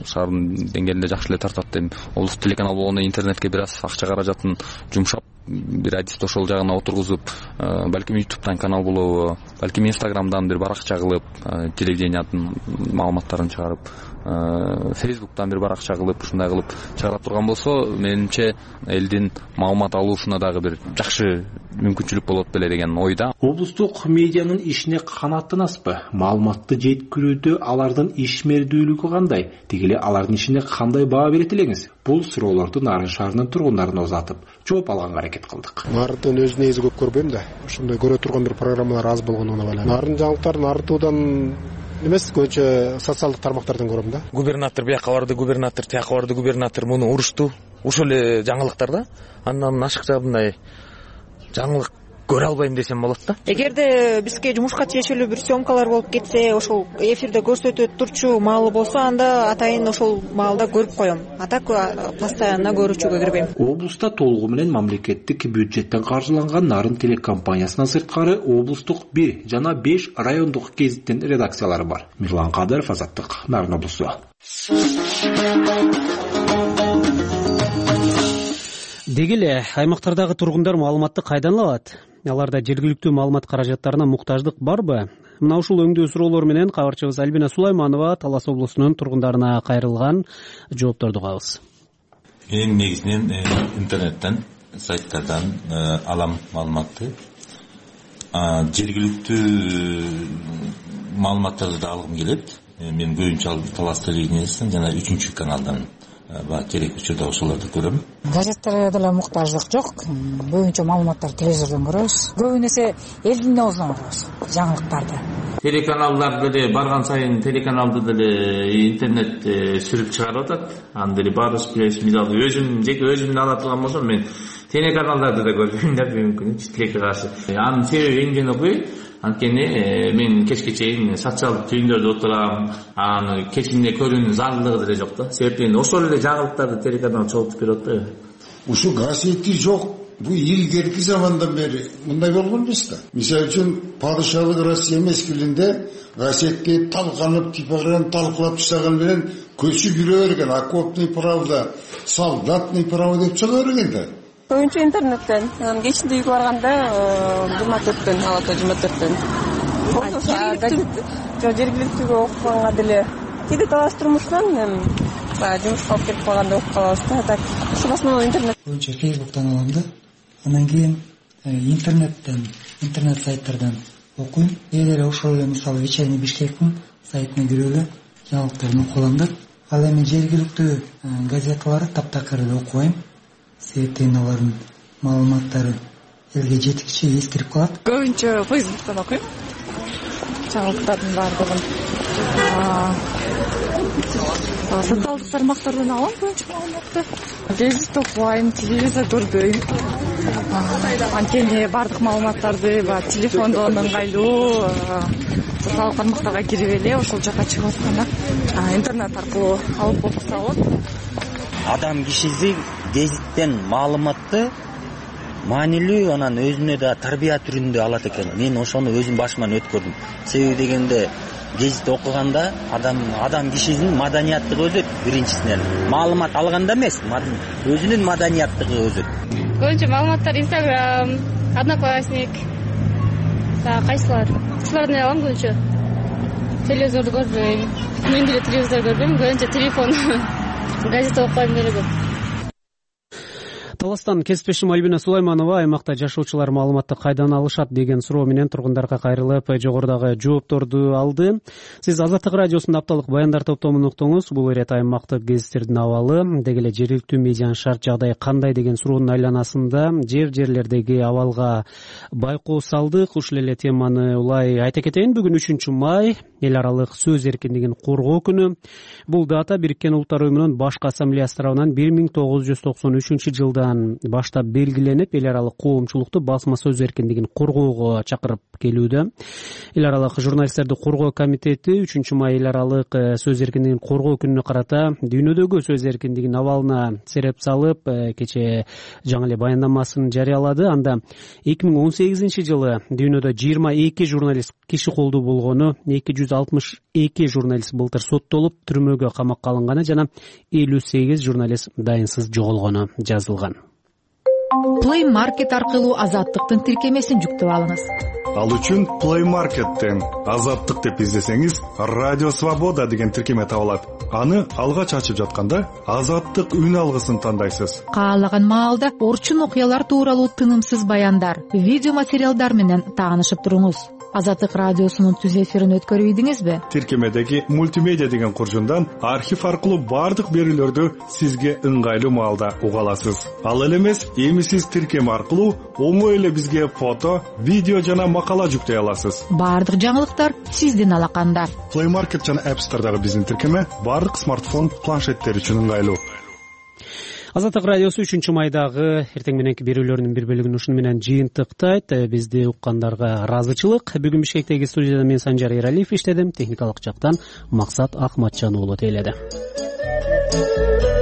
шаардын деңгээлинде жакшы эле тартат. Эми облустук телеканал болгондо интернетке бир аз акча каражатын жумшап, бир адисти ошол жагына отургузуп, балким YouTube'дан канал болобу, балким Instagram'дан бир баракча кылып, телевидениянын маалыматтарын чыгарып, Facebook'tan бир баракча кылып, ушундай кылып чыгара турган болсо, менимче элдин маалымат алуусуна дагы бир жакшы мүмкүнчүлүк болот беле деген ойда. Облустук медианын ишине канааттанасызбы? Маалыматты жеткирүүдө алардын ишмердүүлүгү кандай? Тигиле алардын ишине кандай баа берет элеңиз? Бул суроолорду Нарын шаарынын тургундарына узатып, жооп алганга аракет кылдык. Нарындын өзүн негизи көп көрбөйм да. Ошондой көрө турган бир программалар аз болгонуна байланыштуу. Нарын жаңылыктарын артуудан эмес, көбүнчө социалдык тармактардан көрөм да. Губернатор бияка барды, губернатор тияка барды, губернатор муну урушту. Ушул эле жаңылыктар да. Андан ашыкча мындай жаңылык көрө албайм десем болот да. Эгерде бизге жумушка тиешелүү бир съемкалар болуп кетсе, ошол эфирде көрсөтүп турчу маалы болсо, анда атайын ошол маалда көрүп коем. А так постоянно көрүүчүгө кирбейм. Облуста толугу менен мамлекеттик бюджеттен каржыланган Нарын телекомпаниясынан сырткары облустук 1 жана 5 райондук гезиттин редакциялары бар. Мирлан Кадыров, Азаттык, Нарын облусу. Деги эле аймактардагы тургундар маалыматты кайдан алат? Аларда жергиликтүү маалымат каражаттарына муктаждык барбы? Мына ушул өңдүү суроолор менен кабарчыбыз Альбина Сулайманова Талас облусунун тургундарына кайрылган жоопторду угабыз. Эң негизинен интернеттен, сайттардан алам маалыматты. Жергиликтүү маалыматтарды да алгым келет. Мен көбүнчө Талас телевидениесинен жана 3 каналдан керек учурда ошолорду көрөм. Газеттерге деле муктаждык жок. Көбүнчө маалыматтарды телевизордон көрөбүз. Көбүн эсе элдин оозунан көрөбүз жаңылыктарды. Телеканалдар деле барган сайын телеканалды деле интернет сүрүп чыгарып атат. Аны деле баарыбыз билебиз. Мисалы өзүмдүн ала турган болсом, мен телеканалдарды да көрбөйм да, мүмкүн тилекке каршы. Анын себеби эң жөнөкөй, анткени мен кечке чейин социалдык түйүндөрдө отурам, аны кечинде көрүүнүн зарылдыгы деле жок да. Себеби ошол эле жаңылыктарды телеканал чогултуп берет да. Ушу газети жок. Бул илгерки замандан бери мындай болгон эмес да. Мисалы үчүн падышалык Россия мезгилинде газетке талканып, типографияны талкуулап чыган менен көчүп жүрө берген, окопный правда, солдатный правда деп чыга берген да. Көбүнчө интернеттен, кечинде үйгө барганда 24-төн, алата 24-төн. Жергиликтүүгө окуганга деле кээде Талас турмушунан жумушка алып кетип калганда окуп калабыз да. Так, ушул основной интернет. Көбүнчө Facebook'тан алам да. Андан кийин интернет сайттардан окуйм. Эле ошол эле мисалы вечерний Бишкектин сайтына кирип эле жаңылыктарын окуп алам да. Ал эми жергиликтүү газеталарды таптакыр эле окубайм. Себептен алардын маалыматтары элге жетикчи эскирип калат. Көбүнчө Facebook'тан окуйм. Жаңылыктардын баардыгын. Социалдык тармактардан алам көбүнчө маалыматты. Гезит окубайм, телевизор көрбөйм. Анткени баардык маалыматтарды телефондон ыңгайлуу социалдык тармактарга кирип эле ошол жака чыгып атканда интернет аркылуу алып окуса болот. Адам кишиси гезиттен маалыматты маанилүү, анан өзүнө да тарбия түрүндө алат экен. Мен ошону өзүм башыман өткөрдүм. Себеби дегенде гезит окуганда адам кишисинин маданияттыгы өсөт биринчисинен. Маалымат алганда эмес, өзүнүн маданияттыгы өсөт. Көбүнчө маалыматтар Instagram, Одноклассник, кайсылар? Ушулардан алам көбүнчө. Телевизорду көрбөйм. Мен деле телевизор көрбөйм, көбүнчө телефон. Газет окуйм деле көп. Таластан кесиптешим Альбина Сулайманова аймакта жашоочулар маалыматты кайдан алышат деген суроо менен тургундарга кайрылып, жогорудагы жоопторду алды. Сиз Азаттык радиосунда апталык баяндар топтомун уктуңуз. Бул ирет аймактык гезиттердин абалы, деги эле жергиликтүү медианын шарт жагдай кандай деген суроонун айланасында жерлердеги абалга байкоо салдык. Ушул эле теманы улай айта кетейин. Бүгүн 3 май эл аралык сөз эркиндигин коргоо күнү. Бул дата Бириккен Улуттар уюмунун башкы ассамблеясы тарабынан 1993 жылдан жылынан баштап белгиленип, эл аралык коомчулукту басма сөз эркиндигин коргоого чакырып келүүдө. Эл аралык журналисттерди коргоо комитети 3-май эл аралык сөз эркиндигин коргоо күнүнө карата дүйнөдөгү сөз эркиндигин абалына сереп салып, кечээ жаңы эле баяндамасын жарыялады. Анда 2018-жылы дүйнөдө 22 журналист киши колдуу болгону, 262 журналист былтыр соттолуп, түрмөгө камакка алынганы жана 58 журналист дайынсыз жоголгону жазылган. Play Market аркылуу Азаттыктын тиркемесин жүктөп алыңыз. Ал үчүн Play Market'тен Азаттык деп издесеңиз, Радио Свобода деген тиркеме табылат. Аны алгач ачып жатканда Азаттык үн алгысын тандайсыз. Каалаган маалда орчун окуялар тууралуу тынымсыз баяндар, видео материалдар менен таанышып туруңуз. Азаттык радиосунун түз эфирин өткөрүп ийдиңизби? Тиркемедеги мультимедиа деген куржундан архив аркылуу бардык берүүлөрдү сизге ыңгайлуу маалда уга аласыз. Ал эле эмес, эми сиз тиркеме аркылуу оңой эле бизге фото, видео жана макала жүктөй аласыз. Бардык жаңылыктар сиздин алаканда. Play Market жана App Store'дагы биздин тиркеме бардык смартфон, планшеттер үчүн ыңгайлуу. Азаттык радиосу 3-майдагы эртең мененки берүүлөрүнүн бир бөлүгүн ушуну менен жыйынтыктайт. Бизди уккандарга ыраазычылык. Бүгүн Бишкектеги студияда мен Санжар Эралиев иштедим. Техникалык жактан Максат Ахматжан уулу тейледи.